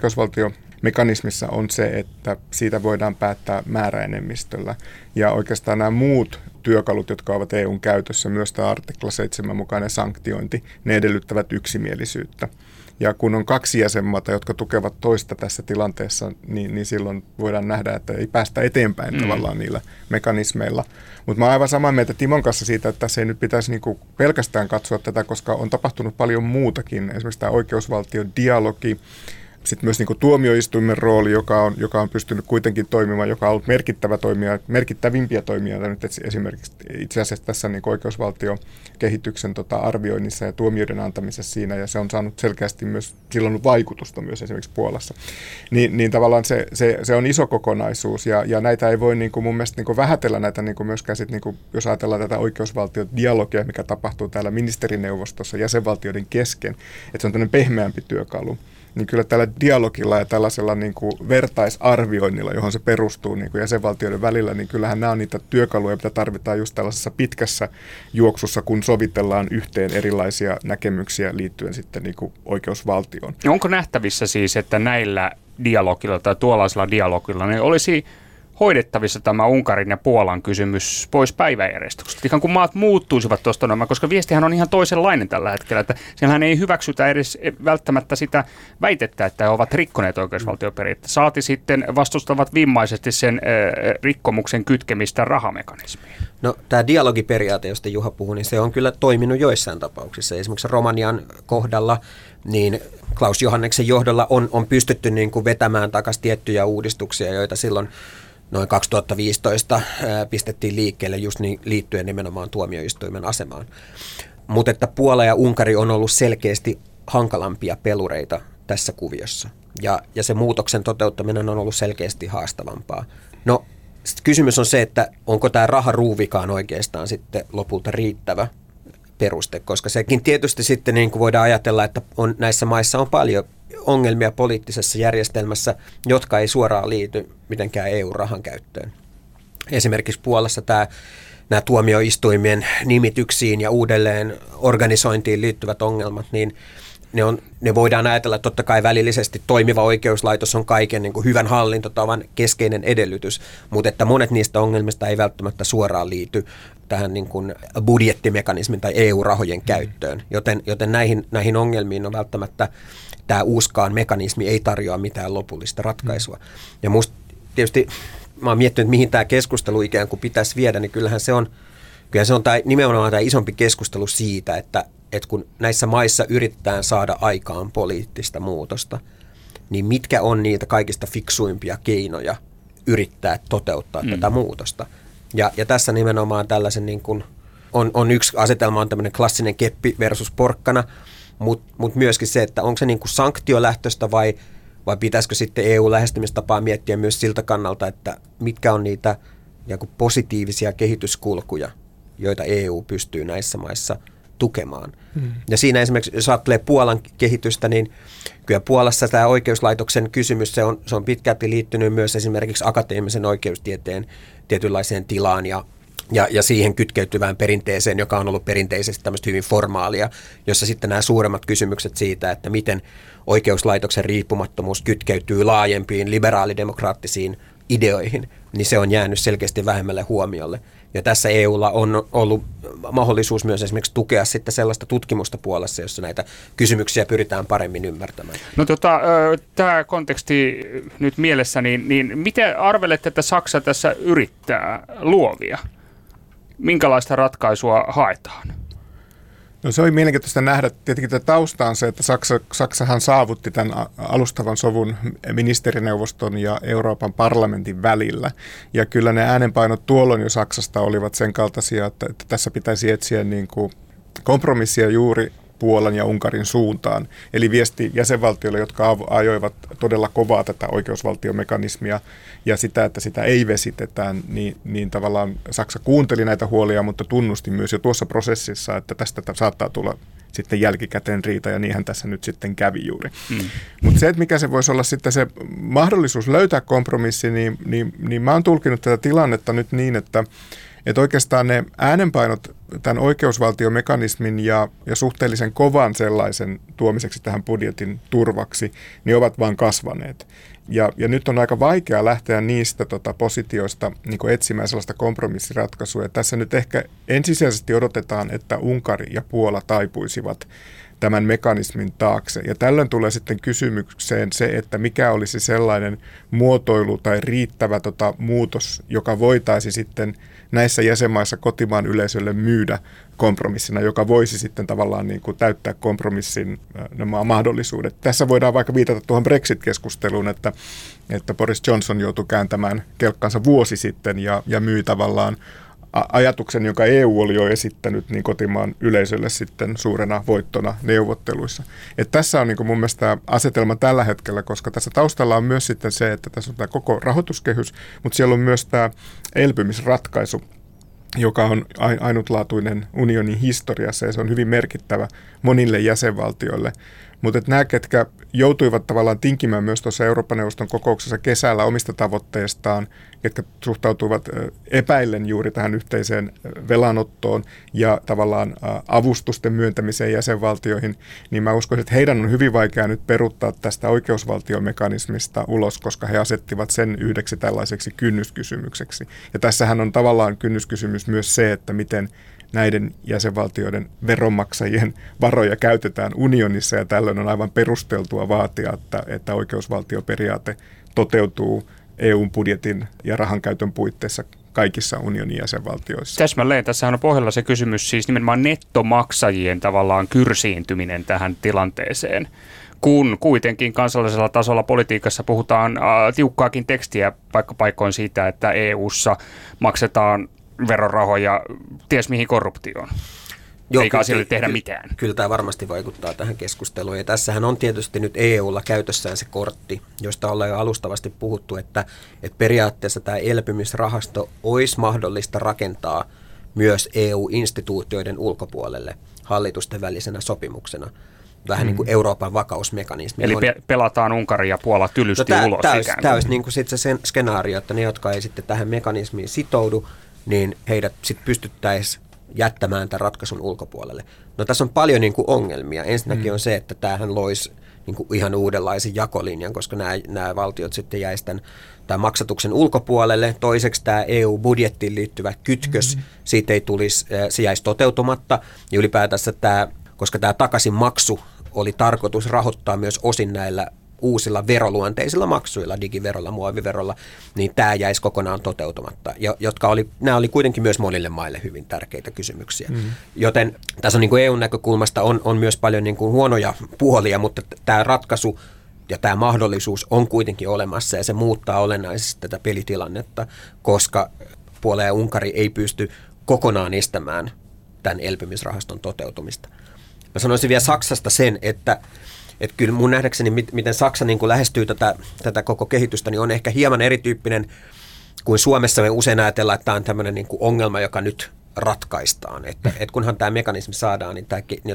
oikeusvaltiomekanismissa on se, että siitä voidaan päättää määräenemmistöllä ja oikeastaan nämä muut työkalut, jotka ovat EUn käytössä, myös tämä artikla 7 mukainen sanktiointi, ne edellyttävät yksimielisyyttä. Ja kun on kaksi jäsenmaata, jotka tukevat toista tässä tilanteessa, niin silloin voidaan nähdä, että ei päästä eteenpäin tavallaan niillä mekanismeilla. Mutta mä oon aivan samaa mieltä Timon kanssa siitä, että tässä ei nyt pitäisi niinku pelkästään katsoa tätä, koska on tapahtunut paljon muutakin. Esimerkiksi tämä oikeusvaltiodialogi, sitten myös niinku tuomioistuimen rooli, joka on pystynyt kuitenkin toimimaan, joka on ollut merkittävimpiä toimijoita nyt esimerkiksi itse asiassa tässä niinku oikeusvaltiokehityksen arvioinnissa ja tuomioiden antamisessa siinä, ja se on saanut selkeästi myös, sillä on vaikutusta myös esimerkiksi Puolassa. Niin tavallaan se on iso kokonaisuus, ja näitä ei voi niinku mun mielestä niinku vähätellä näitä niinku myöskään sit, niinku, jos ajatellaan tätä oikeusvaltiodialogia, mikä tapahtuu täällä ministerineuvostossa jäsenvaltioiden kesken, että se on tämmöinen pehmeämpi työkalu. Niin kyllä tällä dialogilla ja tällaisella niin kuin vertaisarvioinnilla, johon se perustuu niin kuin jäsenvaltioiden välillä, niin kyllähän nämä on niitä työkaluja, mitä tarvitaan just tällaisessa pitkässä juoksussa, kun sovitellaan yhteen erilaisia näkemyksiä liittyen sitten niin kuin oikeusvaltioon. Onko nähtävissä siis, että näillä dialogilla tai tuollaisella dialogilla niin olisi hoidettavissa tämä Unkarin ja Puolan kysymys pois päiväjärjestyksestä? Ikään kuin maat muuttuisivat tuosta noin, koska viestihän on ihan toisenlainen tällä hetkellä, että siellähän ei hyväksytä edes välttämättä sitä väitettä, että he ovat rikkoneet oikeusvaltioperiaatteita. Saati sitten vastustavat vimmaisesti sen rikkomuksen kytkemistä rahamekanismiin. No tämä dialogiperiaate, josta Juha puhui, niin se on kyllä toiminut joissain tapauksissa. Esimerkiksi Romanian kohdalla niin Klaus Johanneksen johdolla on pystytty niin kuin vetämään takaisin tiettyjä uudistuksia, joita silloin noin 2015 pistettiin liikkeelle just niin liittyen nimenomaan tuomioistuimen asemaan. Mutta että Puola ja Unkari on ollut selkeästi hankalampia pelureita tässä kuviossa. Ja se muutoksen toteuttaminen on ollut selkeästi haastavampaa. No, kysymys on se, että onko tämä raharuuvikaan oikeastaan sitten lopulta riittävä peruste, koska sekin tietysti sitten niin kuin voidaan ajatella, että näissä maissa on paljon ongelmia poliittisessa järjestelmässä, jotka ei suoraan liity mitenkään EU-rahan käyttöön. Esimerkiksi Puolassa nämä tuomioistuimien nimityksiin ja uudelleen organisointiin liittyvät ongelmat, niin ne voidaan ajatella, että totta kai välillisesti toimiva oikeuslaitos on kaiken niin kuin hyvän hallintotavan keskeinen edellytys, mutta että monet niistä ongelmista ei välttämättä suoraan liity tähän niin kuin budjettimekanismin tai EU-rahojen käyttöön, joten näihin ongelmiin on välttämättä tämä uuskaan mekanismi ei tarjoa mitään lopullista ratkaisua. Ja musta tietysti, mä oon miettinyt, mihin tämä keskustelu ikään kuin pitäisi viedä, niin kyllähän se on nimenomaan tämä isompi keskustelu siitä, että kun näissä maissa yritetään saada aikaan poliittista muutosta, niin mitkä on niitä kaikista fiksuimpia keinoja yrittää toteuttaa tätä muutosta. Ja tässä nimenomaan tällaisen niin kuin on yksi asetelma on tämmöinen klassinen keppi versus porkkana, mutta myöskin se, että onko se niin kuin sanktiolähtöistä vai pitäisikö sitten EU-lähestymistapaa miettiä myös siltä kannalta, että mitkä on niitä positiivisia kehityskulkuja, joita EU pystyy näissä maissa tukemaan. Ja siinä esimerkiksi, jos ajattelee Puolan kehitystä, niin kyllä Puolassa tämä oikeuslaitoksen kysymys, se on pitkälti liittynyt myös esimerkiksi akateemisen oikeustieteen tietynlaiseen tilaan ja siihen kytkeytyvään perinteeseen, joka on ollut perinteisesti tämmöistä hyvin formaalia, jossa sitten nämä suuremmat kysymykset siitä, että miten oikeuslaitoksen riippumattomuus kytkeytyy laajempiin liberaalidemokraattisiin ideoihin, niin se on jäänyt selkeästi vähemmälle huomiolle. Ja tässä EUlla on ollut mahdollisuus myös esimerkiksi tukea sitten sellaista tutkimusta Puolassa, jossa näitä kysymyksiä pyritään paremmin ymmärtämään. No tämä konteksti nyt mielessä, niin miten arvelette, että Saksa tässä yrittää luovia? Minkälaista ratkaisua haetaan? No se oli mielenkiintoista nähdä. Tietenkin tämä tausta on se, että Saksahan saavutti tämän alustavan sovun ministerineuvoston ja Euroopan parlamentin välillä. Ja kyllä ne äänenpainot tuolloin jo Saksasta olivat sen kaltaisia, että tässä pitäisi etsiä niin kuin kompromissia juuri Puolan ja Unkarin suuntaan. Eli viesti jäsenvaltioille, jotka ajoivat todella kovaa tätä oikeusvaltiomekanismia ja sitä, että sitä ei vesitetään, niin tavallaan Saksa kuunteli näitä huolia, mutta tunnusti myös jo tuossa prosessissa, että tästä saattaa tulla sitten jälkikäteen riita, ja niinhän tässä nyt sitten kävi juuri. Mutta se, että mikä se voisi olla sitten se mahdollisuus löytää kompromissi, niin mä oon tulkinut tätä tilannetta nyt niin, että oikeastaan ne äänenpainot tämän oikeusvaltiomekanismin ja suhteellisen kovan sellaisen tuomiseksi tähän budjetin turvaksi, niin ovat vaan kasvaneet. Ja nyt on aika vaikea lähteä niistä positioista niin kuin etsimään sellaista kompromissiratkaisua. Ja tässä nyt ehkä ensisijaisesti odotetaan, että Unkari ja Puola taipuisivat tämän mekanismin taakse. Ja tällöin tulee sitten kysymykseen se, että mikä olisi sellainen muotoilu tai riittävä muutos, joka voitaisi sitten näissä jäsenmaissa kotimaan yleisölle myydä kompromissina, joka voisi sitten tavallaan niin kuin täyttää kompromissin nämä mahdollisuudet. Tässä voidaan vaikka viitata tuohon Brexit-keskusteluun, että Boris Johnson joutui kääntämään kelkkansa vuosi sitten ja myi tavallaan ajatuksen, jonka EU oli jo esittänyt, niin kotimaan yleisölle sitten suurena voittona neuvotteluissa. Et tässä on niin kuin mun mielestä asetelma tällä hetkellä, koska tässä taustalla on myös sitten se, että tässä on tämä koko rahoituskehys, mutta siellä on myös tämä elpymisratkaisu, joka on ainutlaatuinen unionin historiassa, ja se on hyvin merkittävä monille jäsenvaltioille. Mutta nämä, ketkä joutuivat tavallaan tinkimään myös tuossa Eurooppa-neuvoston kokouksessa kesällä omista tavoitteistaan, ketkä suhtautuivat epäillen juuri tähän yhteiseen velanottoon ja tavallaan avustusten myöntämiseen jäsenvaltioihin, niin mä uskon, että heidän on hyvin vaikea nyt peruuttaa tästä oikeusvaltiomekanismista ulos, koska he asettivat sen yhdeksi tällaiseksi kynnyskysymykseksi. Ja tässähän on tavallaan kynnyskysymys myös se, että miten näiden jäsenvaltioiden veronmaksajien varoja käytetään unionissa, ja tällöin on aivan perusteltua vaatia, että oikeusvaltioperiaate toteutuu EUn budjetin ja rahankäytön puitteissa kaikissa unionin jäsenvaltioissa. Täsmälleen. Tässähän on pohjalla se kysymys, siis nimenomaan nettomaksajien tavallaan kyrsiintyminen tähän tilanteeseen. Kun kuitenkin kansallisella tasolla politiikassa puhutaan tiukkaakin tekstiä paikkapaikoin siitä, että EUssa maksetaan verorahoja ties mihin korruptioon. Eikä asioille tehdä mitään. Kyllä tämä varmasti vaikuttaa tähän keskusteluun. Ja tässähän on tietysti nyt EUlla käytössään se kortti, josta ollaan jo alustavasti puhuttu, että periaatteessa tämä elpymisrahasto olisi mahdollista rakentaa myös EU-instituutioiden ulkopuolelle hallitusten välisenä sopimuksena. Vähän niin kuin Euroopan vakausmekanismi. Eli pelataan Unkari ja Puola tylysti ulos. Tämä olisi niin kuin sitten se skenaario, että ne, jotka ei sitten tähän mekanismiin sitoudu, niin heidät sitten pystyttäisiin jättämään tämän ratkaisun ulkopuolelle. No tässä on paljon niin kuin ongelmia. Ensinnäkin on se, että tämähän loisi niin kuin ihan uudenlaisen jakolinjan, koska nämä valtiot sitten jäisi tämän maksatuksen ulkopuolelle. Toiseksi tämä EU-budjettiin liittyvä kytkös, siitä ei tulisi, se jäisi toteutumatta. Ja ylipäätänsä koska tämä takaisinmaksu oli tarkoitus rahoittaa myös osin näillä uusilla veroluonteisilla maksuilla, digiverolla, muoviverolla, niin tämä jäisi kokonaan toteutumatta, nämä oli kuitenkin myös monille maille hyvin tärkeitä kysymyksiä. Joten tässä on niin kuin EUn näkökulmasta on myös paljon niin kuin huonoja puolia, mutta tämä ratkaisu ja tämä mahdollisuus on kuitenkin olemassa, ja se muuttaa olennaisesti tätä pelitilannetta, koska Puola ja Unkari ei pysty kokonaan estämään tämän elpymisrahaston toteutumista. Mä sanoisin vielä Saksasta sen, että kyllä mun nähdäkseni, miten Saksa niin kuin lähestyy tätä koko kehitystä, niin on ehkä hieman erityyppinen kuin Suomessa. Me usein ajatellaan, että tämä on tämmöinen niin kuin ongelma, joka nyt ratkaistaan. Että kunhan tämä mekanismi saadaan, niin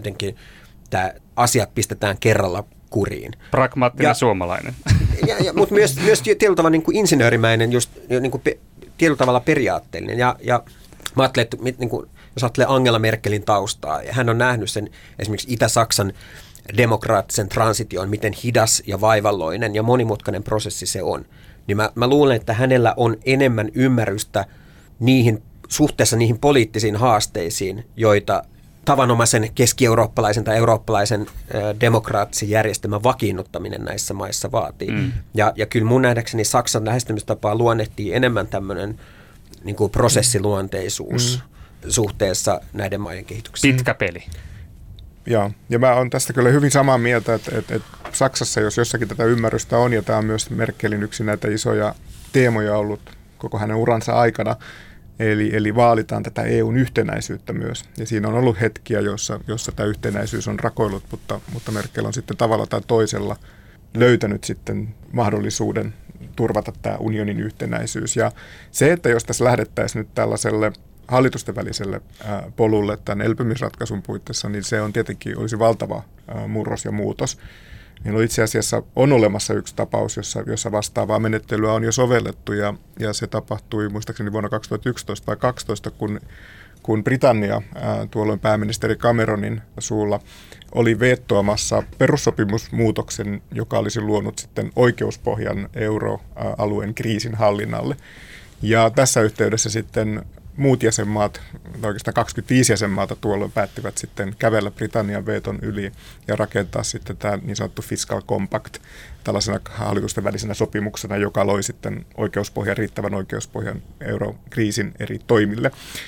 tämä asiat pistetään kerralla kuriin. Pragmaattinen suomalainen. Mutta myös tietyllä tavalla niin kuin insinöörimäinen, just niin kuin tietyllä tavalla periaatteellinen. Ja mä ajattelen, että niin kuin, jos ajattelee Angela Merkelin taustaa, ja hän on nähnyt sen esimerkiksi Itä-Saksan demokraattisen transition, miten hidas ja vaivalloinen ja monimutkainen prosessi se on, niin mä luulen, että hänellä on enemmän ymmärrystä suhteessa niihin poliittisiin haasteisiin, joita tavanomaisen keski-eurooppalaisen tai eurooppalaisen demokraattisen järjestelmän vakiinnuttaminen näissä maissa vaatii. Ja kyllä mun nähdäkseni Saksan lähestymistapaa luonnehtii enemmän tämmöinen niin kuin prosessiluonteisuus suhteessa näiden maiden kehitykseen. Pitkä peli. Joo, ja mä oon tästä kyllä hyvin samaa mieltä, että Saksassa, jos jossakin tätä ymmärrystä on, ja tämä on myös Merkelin yksi näitä isoja teemoja ollut koko hänen uransa aikana, eli vaalitaan tätä EUn yhtenäisyyttä myös. Ja siinä on ollut hetkiä, jossa tämä yhtenäisyys on rakoillut, mutta Merkel on sitten tavalla tai toisella löytänyt sitten mahdollisuuden turvata tämä unionin yhtenäisyys. Ja se, että jos tässä lähdettäisiin nyt tällaiselle hallitusten väliselle polulle tämän elpymisratkaisun puitteissa, niin se on tietenkin olisi valtava murros ja muutos. Niin itse asiassa on olemassa yksi tapaus, jossa vastaavaa menettelyä on jo sovellettu, ja se tapahtui muistaakseni vuonna 2011 vai 2012, kun Britannia tuolloin pääministeri Cameronin suulla oli veettoamassa perussopimusmuutoksen, joka olisi luonut sitten oikeuspohjan euroalueen kriisin hallinnalle. Ja tässä yhteydessä sitten muut jäsenmaat, oikeastaan 25 jäsenmaata tuolloin päättivät sitten kävellä Britannian veeton yli ja rakentaa sitten tämä niin sanottu fiscal compact tällaisena hallitusten välisenä sopimuksena, joka loi sitten riittävän oikeuspohjan eurokriisin eri toimille.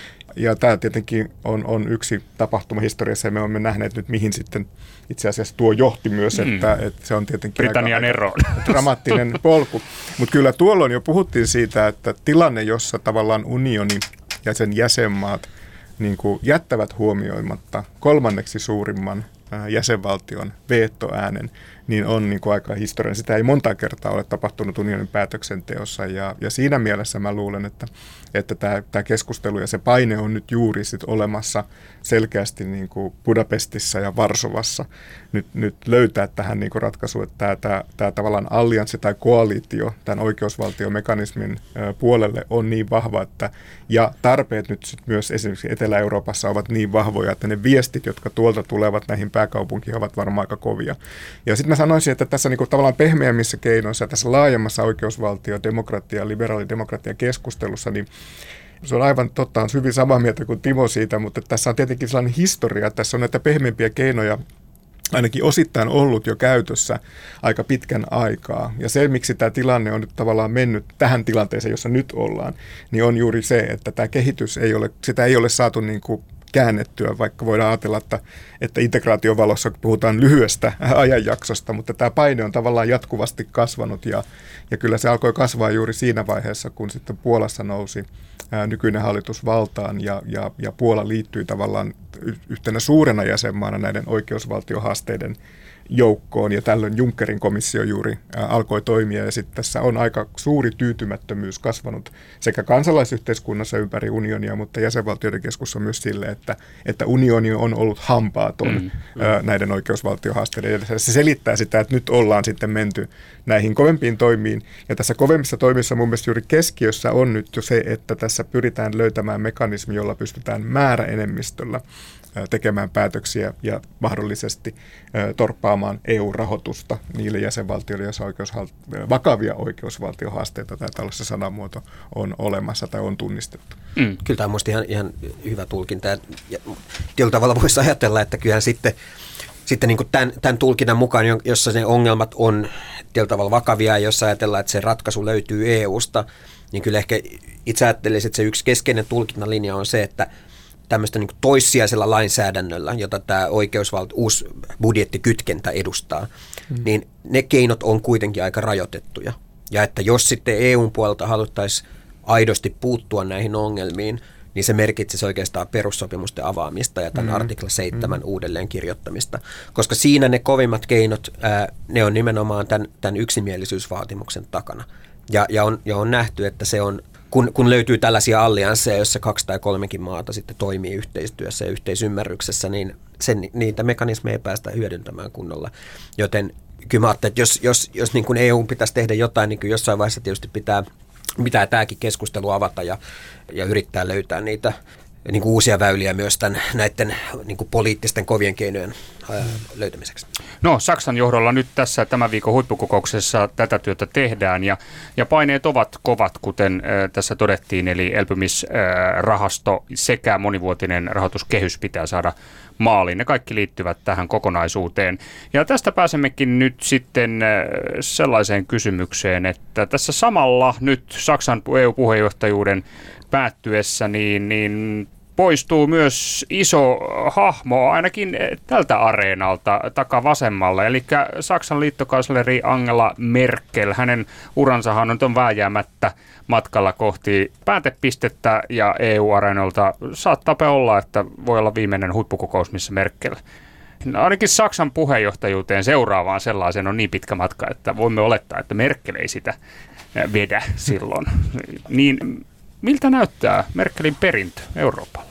Ja tämä tietenkin on yksi tapahtuma historiassa, ja me olemme nähneet nyt, mihin sitten itse asiassa tuo johti myös, että se on tietenkin Britannian eroon dramaattinen polku. Mutta kyllä tuolloin jo puhuttiin siitä, että tilanne, jossa tavallaan unioni ja sen jäsenmaat niin kuin jättävät huomioimatta kolmanneksi suurimman jäsenvaltion veto-äänen, niin on niin kuin aika historiallinen. Sitä ei monta kertaa ole tapahtunut unionin päätöksenteossa, ja siinä mielessä mä luulen, että tämä keskustelu ja se paine on nyt juuri sit olemassa selkeästi niin kuin Budapestissa ja Varsovassa nyt löytää tähän niin kuin ratkaisu, että tämä tavallaan allianssi tai koalitio tämän oikeusvaltiomekanismin puolelle on niin vahva, ja tarpeet nyt sit myös esimerkiksi Etelä-Euroopassa ovat niin vahvoja, että ne viestit, jotka tuolta tulevat näihin pääkaupunkiin, ovat varmaan aika kovia. Ja sitten mä sanoisin, että tässä niin kuin tavallaan pehmeämmissä keinoissa, tässä laajemmassa oikeusvaltio, demokratia, liberaalidemokratia keskustelussa, niin se on aivan totta, on hyvin samaa mieltä kuin Timo siitä, mutta tässä on tietenkin sellainen historia, että tässä on näitä pehmeämpiä keinoja ainakin osittain ollut jo käytössä aika pitkän aikaa. Ja se, miksi tämä tilanne on nyt tavallaan mennyt tähän tilanteeseen, jossa nyt ollaan, niin on juuri se, että tämä kehitys sitä ei ole saatu niin kuin käännettyä, vaikka voidaan ajatella, että integraation valossa puhutaan lyhyestä ajanjaksosta, mutta tämä paine on tavallaan jatkuvasti kasvanut, ja kyllä se alkoi kasvaa juuri siinä vaiheessa, kun sitten Puolassa nousi nykyinen hallitus valtaan, ja Puola liittyi tavallaan yhtenä suurena jäsenmaana näiden oikeusvaltiohaasteiden joukkoon, ja tällöin Junckerin komissio juuri alkoi toimia, ja sitten tässä on aika suuri tyytymättömyys kasvanut sekä kansalaisyhteiskunnassa ympäri unionia, mutta jäsenvaltioiden keskussa myös sille, että unioni on ollut hampaaton näiden oikeusvaltiohaasteiden edessä. Se selittää sitä, että nyt ollaan sitten menty näihin kovempiin toimiin, ja tässä kovemmissa toimissa mun mielestä juuri keskiössä on nyt jo se, että tässä pyritään löytämään mekanismi, jolla pystytään määräenemmistöllä tekemään päätöksiä ja mahdollisesti torppaamaan EU-rahoitusta niille jäsenvaltioille, joissa vakavia oikeusvaltiohaasteita tai tällaista sanamuoto on olemassa tai on tunnistettu. Kyllä tämä on minusta ihan hyvä tulkinta. Ja tietyllä tavalla voisi ajatella, että kyllähän sitten niin kuin tämän tulkinnan mukaan, jossa ne ongelmat on tietyllä tavalla vakavia, ja jos ajatellaan, että se ratkaisu löytyy EUsta, niin kyllä ehkä itse ajattelisin, että se yksi keskeinen tulkintalinja on se, että tämmöistä niin kuin toissijaisella lainsäädännöllä, jota tämä uusi budjettikytkentä edustaa, niin ne keinot on kuitenkin aika rajoitettuja. Ja että jos sitten EUn puolelta haluttaisiin aidosti puuttua näihin ongelmiin, niin se merkitsisi oikeastaan perussopimusten avaamista ja tämän artikla 7 uudelleen kirjoittamista. Koska siinä ne kovimmat keinot, ne on nimenomaan tämän yksimielisyysvaatimuksen takana. Ja on nähty, että se on, kun löytyy tällaisia alliansseja, joissa 2 tai 3 maata sitten toimii yhteistyössä ja yhteisymmärryksessä, niin niitä mekanismeja ei päästä hyödyntämään kunnolla. Joten kyllä mä ajattelen, että jos niin kuin EU pitäisi tehdä jotain, niin kyllä jossain vaiheessa tietysti pitää tämäkin keskustelu avata ja yrittää löytää niitä niin kuin uusia väyliä myös näiden niin kuin poliittisten kovien keinojen löytämiseksi. No, Saksan johdolla nyt tässä tämän viikon huippukokouksessa tätä työtä tehdään, ja paineet ovat kovat, kuten tässä todettiin, eli elpymisrahasto sekä monivuotinen rahoituskehys pitää saada maaliin. Ne kaikki liittyvät tähän kokonaisuuteen. Ja tästä pääsemmekin nyt sitten sellaiseen kysymykseen, että tässä samalla nyt Saksan EU-puheenjohtajuuden päättyessä, niin poistuu myös iso hahmo, ainakin tältä areenalta takavasemmalle, eli Saksan liittokansleri Angela Merkel. Hänen uransahan on vääjäämättä matkalla kohti päätepistettä, ja EU-areenalta saattaa olla, että voi olla viimeinen huippukokous, missä Merkel. Ainakin Saksan puheenjohtajuuteen seuraavaan sellaisen on niin pitkä matka, että voimme olettaa, että Merkel ei sitä vedä silloin. Niin Miltä näyttää Merkelin perintö Euroopalla?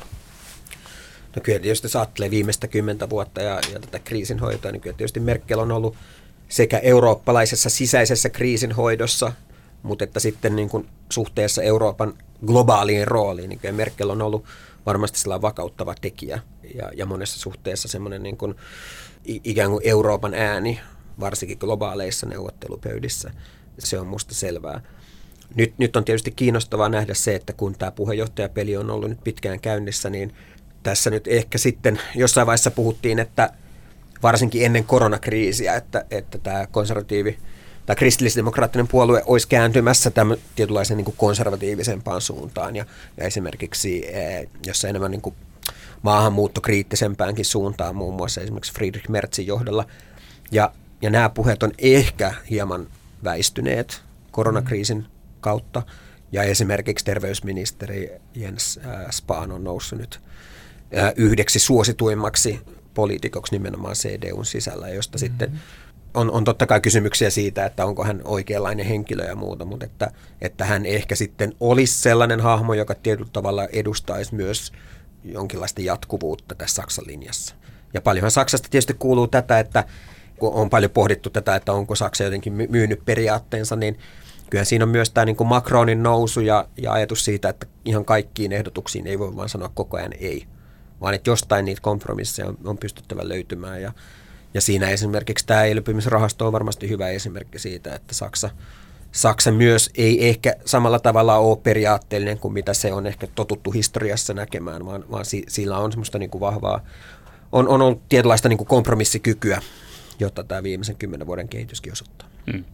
No kyllä tietysti jos ajattelee viimeistä 10 vuotta ja tätä kriisinhoitoa, niin kyllä tietysti Merkel on ollut sekä eurooppalaisessa sisäisessä kriisinhoidossa, mutta että sitten niin kuin suhteessa Euroopan globaaliin rooliin, niin kyllä Merkel on ollut varmasti sellainen vakauttava tekijä ja monessa suhteessa semmoinen niin kuin ikään kuin Euroopan ääni, varsinkin globaaleissa neuvottelupöydissä. Se on musta selvää. Nyt on tietysti kiinnostavaa nähdä se, että kun tämä puheenjohtajapeli on ollut nyt pitkään käynnissä, niin tässä nyt ehkä sitten jossain vaiheessa puhuttiin, että varsinkin ennen koronakriisiä, että tämä tai kristillisdemokraattinen puolue olisi kääntymässä tämän tietynlaisen niin kuin konservatiivisempaan suuntaan ja esimerkiksi jossain enemmän niin kuin maahanmuuttokriittisempäänkin suuntaan, muun muassa esimerkiksi Friedrich Merzin johdolla. Ja nämä puheet on ehkä hieman väistyneet koronakriisin kautta, ja esimerkiksi terveysministeri Jens Spahn on noussut nyt yhdeksi suosituimmaksi poliitikoksi nimenomaan CDUn sisällä, josta sitten on totta kai kysymyksiä siitä, että onko hän oikeanlainen henkilö ja muuta, mutta että hän ehkä sitten olisi sellainen hahmo, joka tietyllä tavalla edustaisi myös jonkinlaista jatkuvuutta tässä Saksan linjassa. Ja paljonhan Saksasta tietysti kuuluu tätä, että kun on paljon pohdittu tätä, että onko Saksa jotenkin myynyt periaatteensa, niin kyllähän siinä on myös tämä niin kuin Macronin nousu ja ajatus siitä, että ihan kaikkiin ehdotuksiin ei voi vaan sanoa koko ajan ei, vaan että jostain niitä kompromisseja on pystyttävä löytymään. Ja siinä esimerkiksi tämä elpymisrahasto on varmasti hyvä esimerkki siitä, että Saksa myös ei ehkä samalla tavalla ole periaatteellinen kuin mitä se on ehkä totuttu historiassa näkemään, vaan sillä on semmoista niin kuin vahvaa, on ollut tietynlaista niin kuin kompromissikykyä, jota tämä viimeisen 10 vuoden kehityskin osoittaa.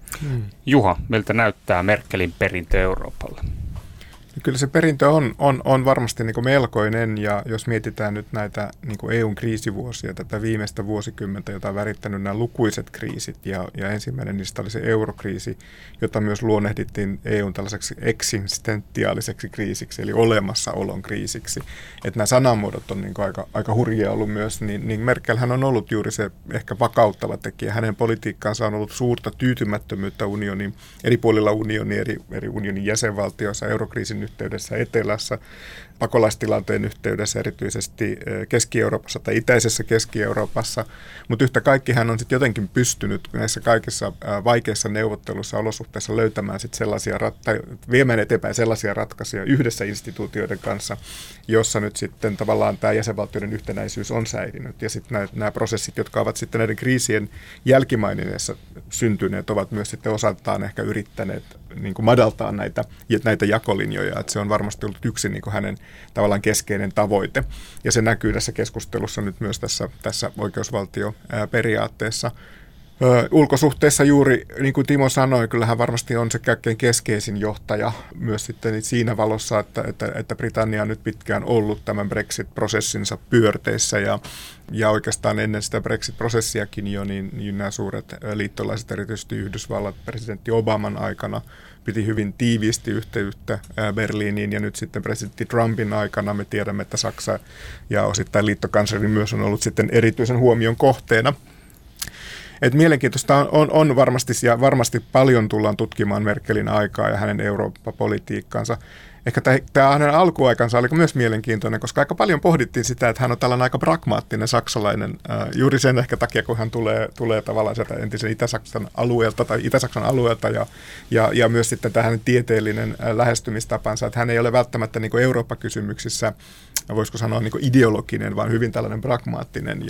Juha, miltä näyttää Merkelin perintö Euroopalle? Kyllä se perintö on varmasti niin kuin melkoinen, ja jos mietitään nyt näitä niin kuin EUn kriisivuosia, tätä viimeistä vuosikymmentä, jota on värittänyt nämä lukuiset kriisit, ja ensimmäinen niistä oli se eurokriisi, jota myös luonnehdittiin EUn tällaiseksi eksistentiaaliseksi kriisiksi, eli olemassaolon kriisiksi. Että nämä sanamuodot on niin kuin aika hurjia ollut myös, niin Merkelhän on ollut juuri se ehkä vakauttava tekijä. Hänen politiikkaansa on ollut suurta tyytymättömyyttä unionin, eri puolilla unionia, eri unionin jäsenvaltioissa, eurokriisin yhteydessä etelässä, pakolaistilanteen yhteydessä erityisesti Keski-Euroopassa tai itäisessä Keski-Euroopassa, mutta yhtä kaikki hän on sitten jotenkin pystynyt näissä kaikissa vaikeissa neuvotteluissa olosuhteissa löytämään sitten viemään eteenpäin sellaisia ratkaisuja yhdessä instituutioiden kanssa, jossa nyt sitten tavallaan tämä jäsenvaltioiden yhtenäisyys on säilynyt, ja sitten nämä prosessit, jotka ovat sitten näiden kriisien jälkimaineessa syntyneet, ovat myös sitten osaltaan ehkä yrittäneet niin kuin madaltaa näitä jakolinjoja, että se on varmasti ollut yksi niin kuin hänen tavallaan keskeinen tavoite, ja se näkyy tässä keskustelussa nyt myös tässä oikeusvaltioperiaatteessa. Ulkosuhteessa juuri, niin kuin Timo sanoi, kyllähän varmasti on se kaikkein keskeisin johtaja myös sitten siinä valossa, että Britannia on nyt pitkään ollut tämän Brexit-prosessinsa pyörteissä, ja oikeastaan ennen sitä Brexit-prosessiakin jo, niin nämä suuret liittolaiset, erityisesti Yhdysvallat, presidentti Obaman aikana, piti hyvin tiiviisti yhteyttä Berliiniin, ja nyt sitten presidentti Trumpin aikana me tiedämme, että Saksa ja osittain liittokansleri myös on ollut sitten erityisen huomion kohteena. Et mielenkiintoista on varmasti, ja varmasti paljon tullaan tutkimaan Merkelin aikaa ja hänen Eurooppa-politiikkaansa. Ehkä tämä hänen alkuaikansa oli myös mielenkiintoinen, koska aika paljon pohdittiin sitä, että hän on tällainen aika pragmaattinen saksalainen, juuri sen ehkä takia, kun hän tulee tavallaan sieltä entisen Itä-Saksan alueelta ja myös sitten tähän tieteellinen lähestymistapansa, että hän ei ole välttämättä niin kuin Eurooppa-kysymyksissä, voisiko sanoa niin kuin ideologinen, vaan hyvin tällainen pragmaattinen,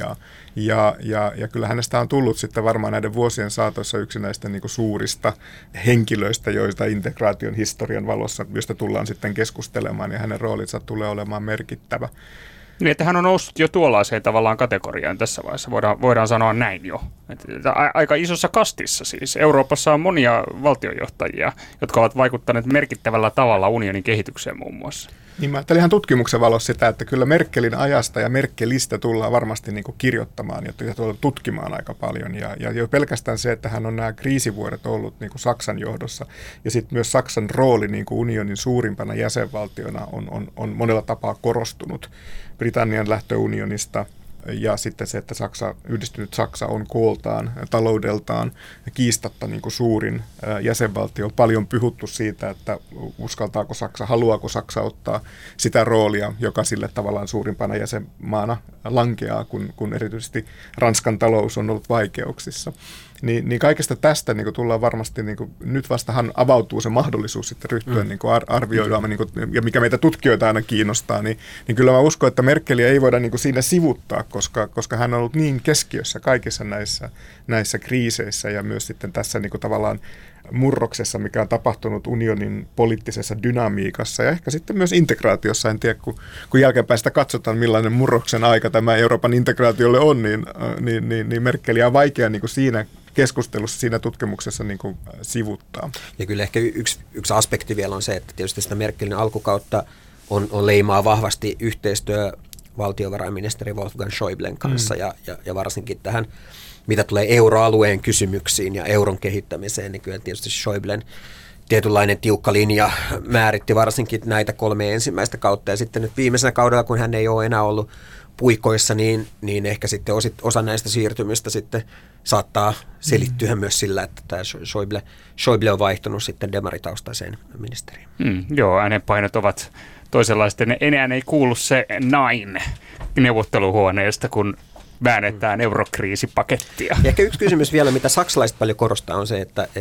ja kyllä hänestä on tullut sitten varmaan näiden vuosien saatossa yksi näistä niin kuin suurista henkilöistä, joista integraation historian valossa, josta tullaan sitten keskustelemaan, ja hänen roolinsa tulee olemaan merkittävä. Niin, että hän on noussut jo tuollaiseen tavallaan kategoriaan tässä vaiheessa, voidaan sanoa näin jo. Että aika isossa kastissa siis. Euroopassa on monia valtionjohtajia, jotka ovat vaikuttaneet merkittävällä tavalla unionin kehitykseen muun muassa. Niin mä ajattelin ihan tutkimuksen valossa sitä, että kyllä Merkelin ajasta ja Merkelistä tullaan varmasti niin kuin kirjoittamaan ja tutkimaan aika paljon. Ja jo pelkästään se, että hän on nämä kriisivuodet ollut niin kuin Saksan johdossa, ja sitten myös Saksan rooli niin kuin unionin suurimpana jäsenvaltiona on monella tapaa korostunut. Britannian lähtö unionista ja sitten se, että yhdistynyt Saksa on kooltaan, taloudeltaan kiistatta niin kuin suurin jäsenvaltio. On paljon puhuttu siitä, että uskaltaako Saksa, haluaako Saksa ottaa sitä roolia, joka sille tavallaan suurimpana jäsenmaana lankeaa, kun erityisesti Ranskan talous on ollut vaikeuksissa. Niin kaikesta tästä niin kuin tullaan varmasti, niin kuin, nyt vastahan avautuu se mahdollisuus sitten ryhtyä niin kuin arvioidaan, niin kuin, ja mikä meitä tutkijoita aina kiinnostaa, niin kyllä mä uskon, että Merkeliä ei voida niin kuin siinä sivuttaa, koska hän on ollut niin keskiössä kaikissa näissä kriiseissä ja myös sitten tässä niin kuin tavallaan murroksessa, mikä on tapahtunut unionin poliittisessa dynamiikassa ja ehkä sitten myös integraatiossa. En tiedä, kun jälkeenpäin sitä katsotaan, millainen murroksen aika tämä Euroopan integraatiolle on, niin Merkeliä on vaikea niin kuin siinä keskustelussa, siinä tutkimuksessa niin kuin sivuttaa. Ja kyllä ehkä yksi aspekti vielä on se, että tietysti sitä Merkelin alkukautta on leimaa vahvasti yhteistyö valtiovarainministeri Wolfgang Schäublen kanssa ja varsinkin tähän, mitä tulee euroalueen kysymyksiin ja euron kehittämiseen, niin kyllä tietysti Schäublen tietynlainen tiukka linja määritti varsinkin näitä 3 ensimmäistä kautta. Ja sitten nyt viimeisenä kaudella, kun hän ei ole enää ollut puikoissa, niin ehkä sitten osa näistä siirtymistä sitten saattaa selittyä myös sillä, että tämä Schäuble on vaihtunut sitten demaritaustaiseen ministeriin. Joo, äänenpainot ovat toisenlaiset. Enää ei kuulu se näin neuvotteluhuoneesta, kun väännetään eurokriisipakettia. Ja ehkä yksi kysymys vielä, mitä saksalaiset paljon korostaa, on se, että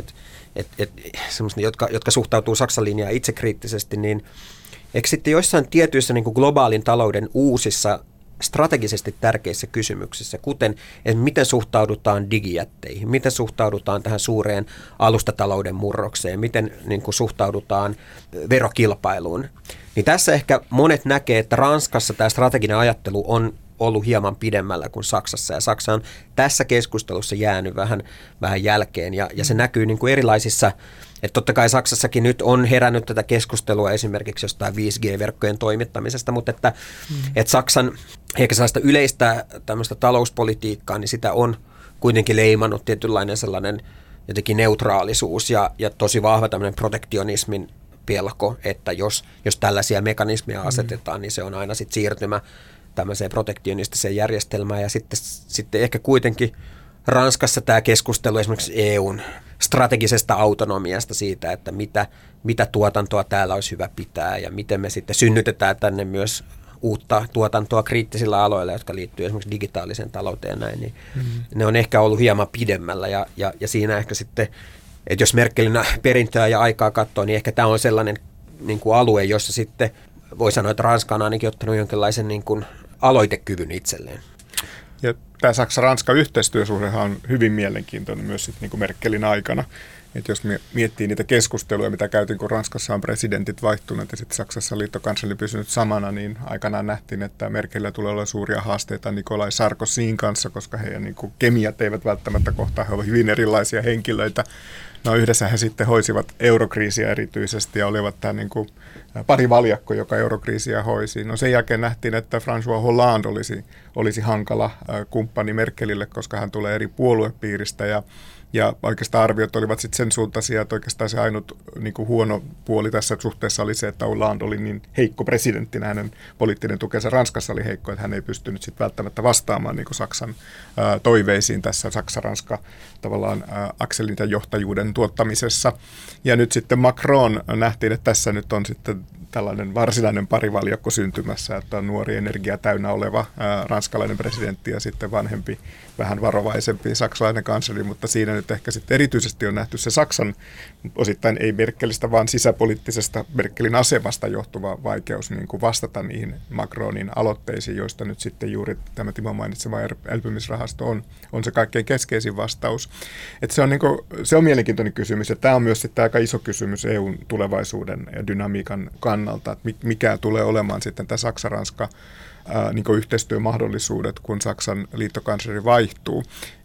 semmoista, jotka suhtautuu Saksan linjaan itsekriittisesti, niin eikö sitten joissain tietyissä niin kuin globaalin talouden uusissa strategisesti tärkeissä kysymyksissä, kuten miten suhtaudutaan digijätteihin, miten suhtaudutaan tähän suureen alustatalouden murrokseen, miten niin kuin suhtaudutaan verokilpailuun, niin tässä ehkä monet näkee, että Ranskassa tämä strateginen ajattelu on ollut hieman pidemmällä kuin Saksassa, ja Saksa on tässä keskustelussa jäänyt vähän jälkeen, ja se näkyy niin kuin erilaisissa, että totta kai Saksassakin nyt on herännyt tätä keskustelua esimerkiksi jostain 5G-verkkojen toimittamisesta, mutta että Saksan ehkä sellaista yleistä tämmöistä talouspolitiikkaa, niin sitä on kuitenkin leimannut tietynlainen sellainen jotenkin neutraalisuus ja tosi vahva tämmöinen protektionismin pelko, että jos tällaisia mekanismeja asetetaan, niin se on aina sitten siirtymä tämmöiseen protektionistiseen järjestelmään, ja sitten ehkä kuitenkin Ranskassa tämä keskustelu esimerkiksi EUn strategisesta autonomiasta siitä, että mitä tuotantoa täällä olisi hyvä pitää ja miten me sitten synnytetään tänne myös uutta tuotantoa kriittisillä aloilla, jotka liittyy esimerkiksi digitaaliseen talouteen ja näin, niin ne on ehkä ollut hieman pidemmällä ja siinä ehkä sitten, että jos Merkelin perintöä ja aikaa katsoo, niin ehkä tämä on sellainen niin kuin alue, jossa sitten voi sanoa, että Ranska on ainakin ottanut jonkinlaisen niin kuin aloitekyvyn itselleen. Ja tämä Saksa-Ranska-yhteistyösuhdehan on hyvin mielenkiintoinen myös sit niin kuin Merkelin aikana. Et jos miettii niitä keskusteluja, mitä käytiin, kun Ranskassa on presidentit vaihtuneet ja sitten Saksassa liittokansleri pysynyt samana, niin aikanaan nähtiin, että Merkelillä tulee olla suuria haasteita Nikolai Sarkozyn kanssa, koska heidän niin kuin kemiat eivät välttämättä kohtaa, he ovat hyvin erilaisia henkilöitä. No yhdessä he sitten hoisivat eurokriisiä erityisesti ja olivat tämä niin kuin parivaljakko, joka eurokriisiä hoisi. No sen jälkeen nähtiin, että François Hollande olisi hankala kumppani Merkelille, koska hän tulee eri puoluepiiristä ja oikeastaan arviot olivat sitten sen suuntaisia, että oikeastaan se ainut niin kuin huono puoli tässä suhteessa oli se, että Hollande oli niin heikko presidenttinä, hänen poliittinen tukensa Ranskassa oli heikko, että hän ei pystynyt sitten välttämättä vastaamaan niin kuin Saksan toiveisiin tässä Saksa-Ranska tavallaan akselin ja johtajuuden tuottamisessa. Ja nyt sitten Macron nähtiin, että tässä nyt on sitten tällainen varsinainen parivaljakko syntymässä, että on nuori energia täynnä oleva ranskalainen presidentti ja sitten vanhempi, vähän varovaisempi saksalainen kansleri, mutta siinä nyt ehkä sitten erityisesti on nähty se Saksan osittain ei Merkelistä, vaan sisäpoliittisesta Merkelin asemasta johtuva vaikeus niin kuin vastata niihin Macronin aloitteisiin, joista nyt sitten juuri tämä Timo mainitsema elpymisrahasto on se kaikkein keskeisin vastaus. Että se on mielenkiintoinen kysymys, ja tämä on myös sitten aika iso kysymys EUn tulevaisuuden ja dynamiikan kannalta, että mikä tulee olemaan sitten tämä Saksa-Ranska niin yhteistyömahdollisuudet, kun Saksan liittokansleri vaihtuu.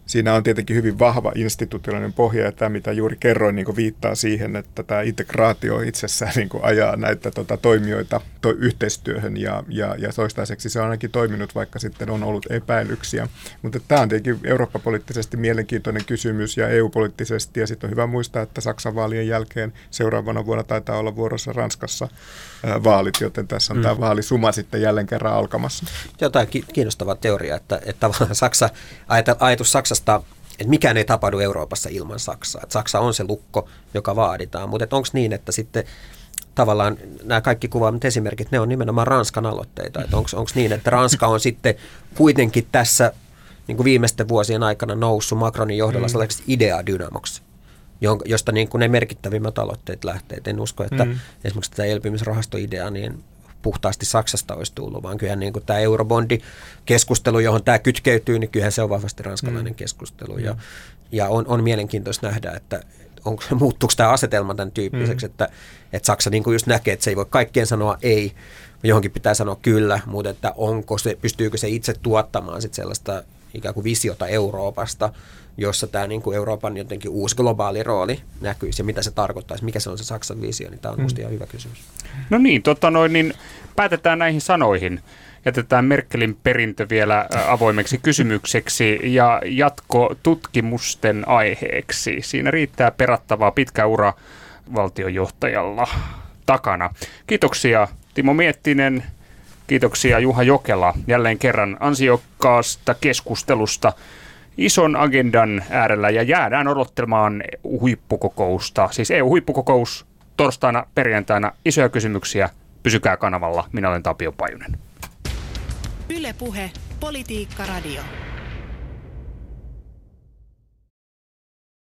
siinä on tietenkin hyvin vahva institutionaalinen pohja, ja tämä, mitä juuri kerroin, niin viittaa siihen, että tämä integraatio itsessään niin ajaa näitä toimijoita yhteistyöhön, ja toistaiseksi se on ainakin toiminut, vaikka sitten on ollut epäilyksiä. Mutta tämä on tietenkin Eurooppa-poliittisesti mielenkiintoinen kysymys, ja EU-poliittisesti, ja sitten on hyvä muistaa, että Saksan vaalien jälkeen seuraavana vuonna taitaa olla vuorossa Ranskassa vaalit, joten tässä on tämä vaalisuma sitten jälleen kerran alkamassa. Jotain kiinnostavaa teoriaa, että tavallaan ajatus Saksasta, että mikään ei tapahdu Euroopassa ilman Saksaa. Että Saksa on se lukko, joka vaaditaan, mutta onko niin, että sitten tavallaan nämä kaikki kuvaamat esimerkit, ne on nimenomaan Ranskan aloitteita. Että onko niin, että Ranska on sitten kuitenkin tässä niin kuin viimeisten vuosien aikana noussut Macronin johdolla sellaiseksi ideadynamoksi, josta niin kuin ne merkittävimmät aloitteet lähtee. Et en usko, että esimerkiksi tätä elpymisrahastoidea niin puhtaasti Saksasta olisi tullut, vaan kyllähän niin kuin tämä eurobondi-keskustelu, johon tämä kytkeytyy, niin kyllähän se on vahvasti ranskalainen keskustelu. Ja on mielenkiintoista nähdä, että muuttuuko tämä asetelma tämän tyyppiseksi, että Saksa niin kuin just näkee, että se ei voi kaikkien sanoa ei, johonkin pitää sanoa kyllä, mutta että pystyykö se itse tuottamaan sit sellaista ikään kuin visiota Euroopasta, jossa tämä niin kuin Euroopan jotenkin uusi globaali rooli näkyisi ja mitä se tarkoittaisi, mikä se on se Saksan visio, niin tämä on minusta ihan hyvä kysymys. No niin, niin päätetään näihin sanoihin. Jätetään Merkelin perintö vielä avoimeksi kysymykseksi ja jatko tutkimusten aiheeksi. Siinä riittää perattavaa, pitkä ura valtionjohtajalla takana. Kiitoksia Timo Miettinen, kiitoksia Juha Jokela jälleen kerran ansiokkaasta keskustelusta ison agendan äärellä ja jäädään odottelemaan huippukokousta. Siis EU-huippukokous torstaina, perjantaina, isoja kysymyksiä. Pysykää kanavalla. Minä olen Tapio Pajunen. Yle Puhe, Politiikka Radio.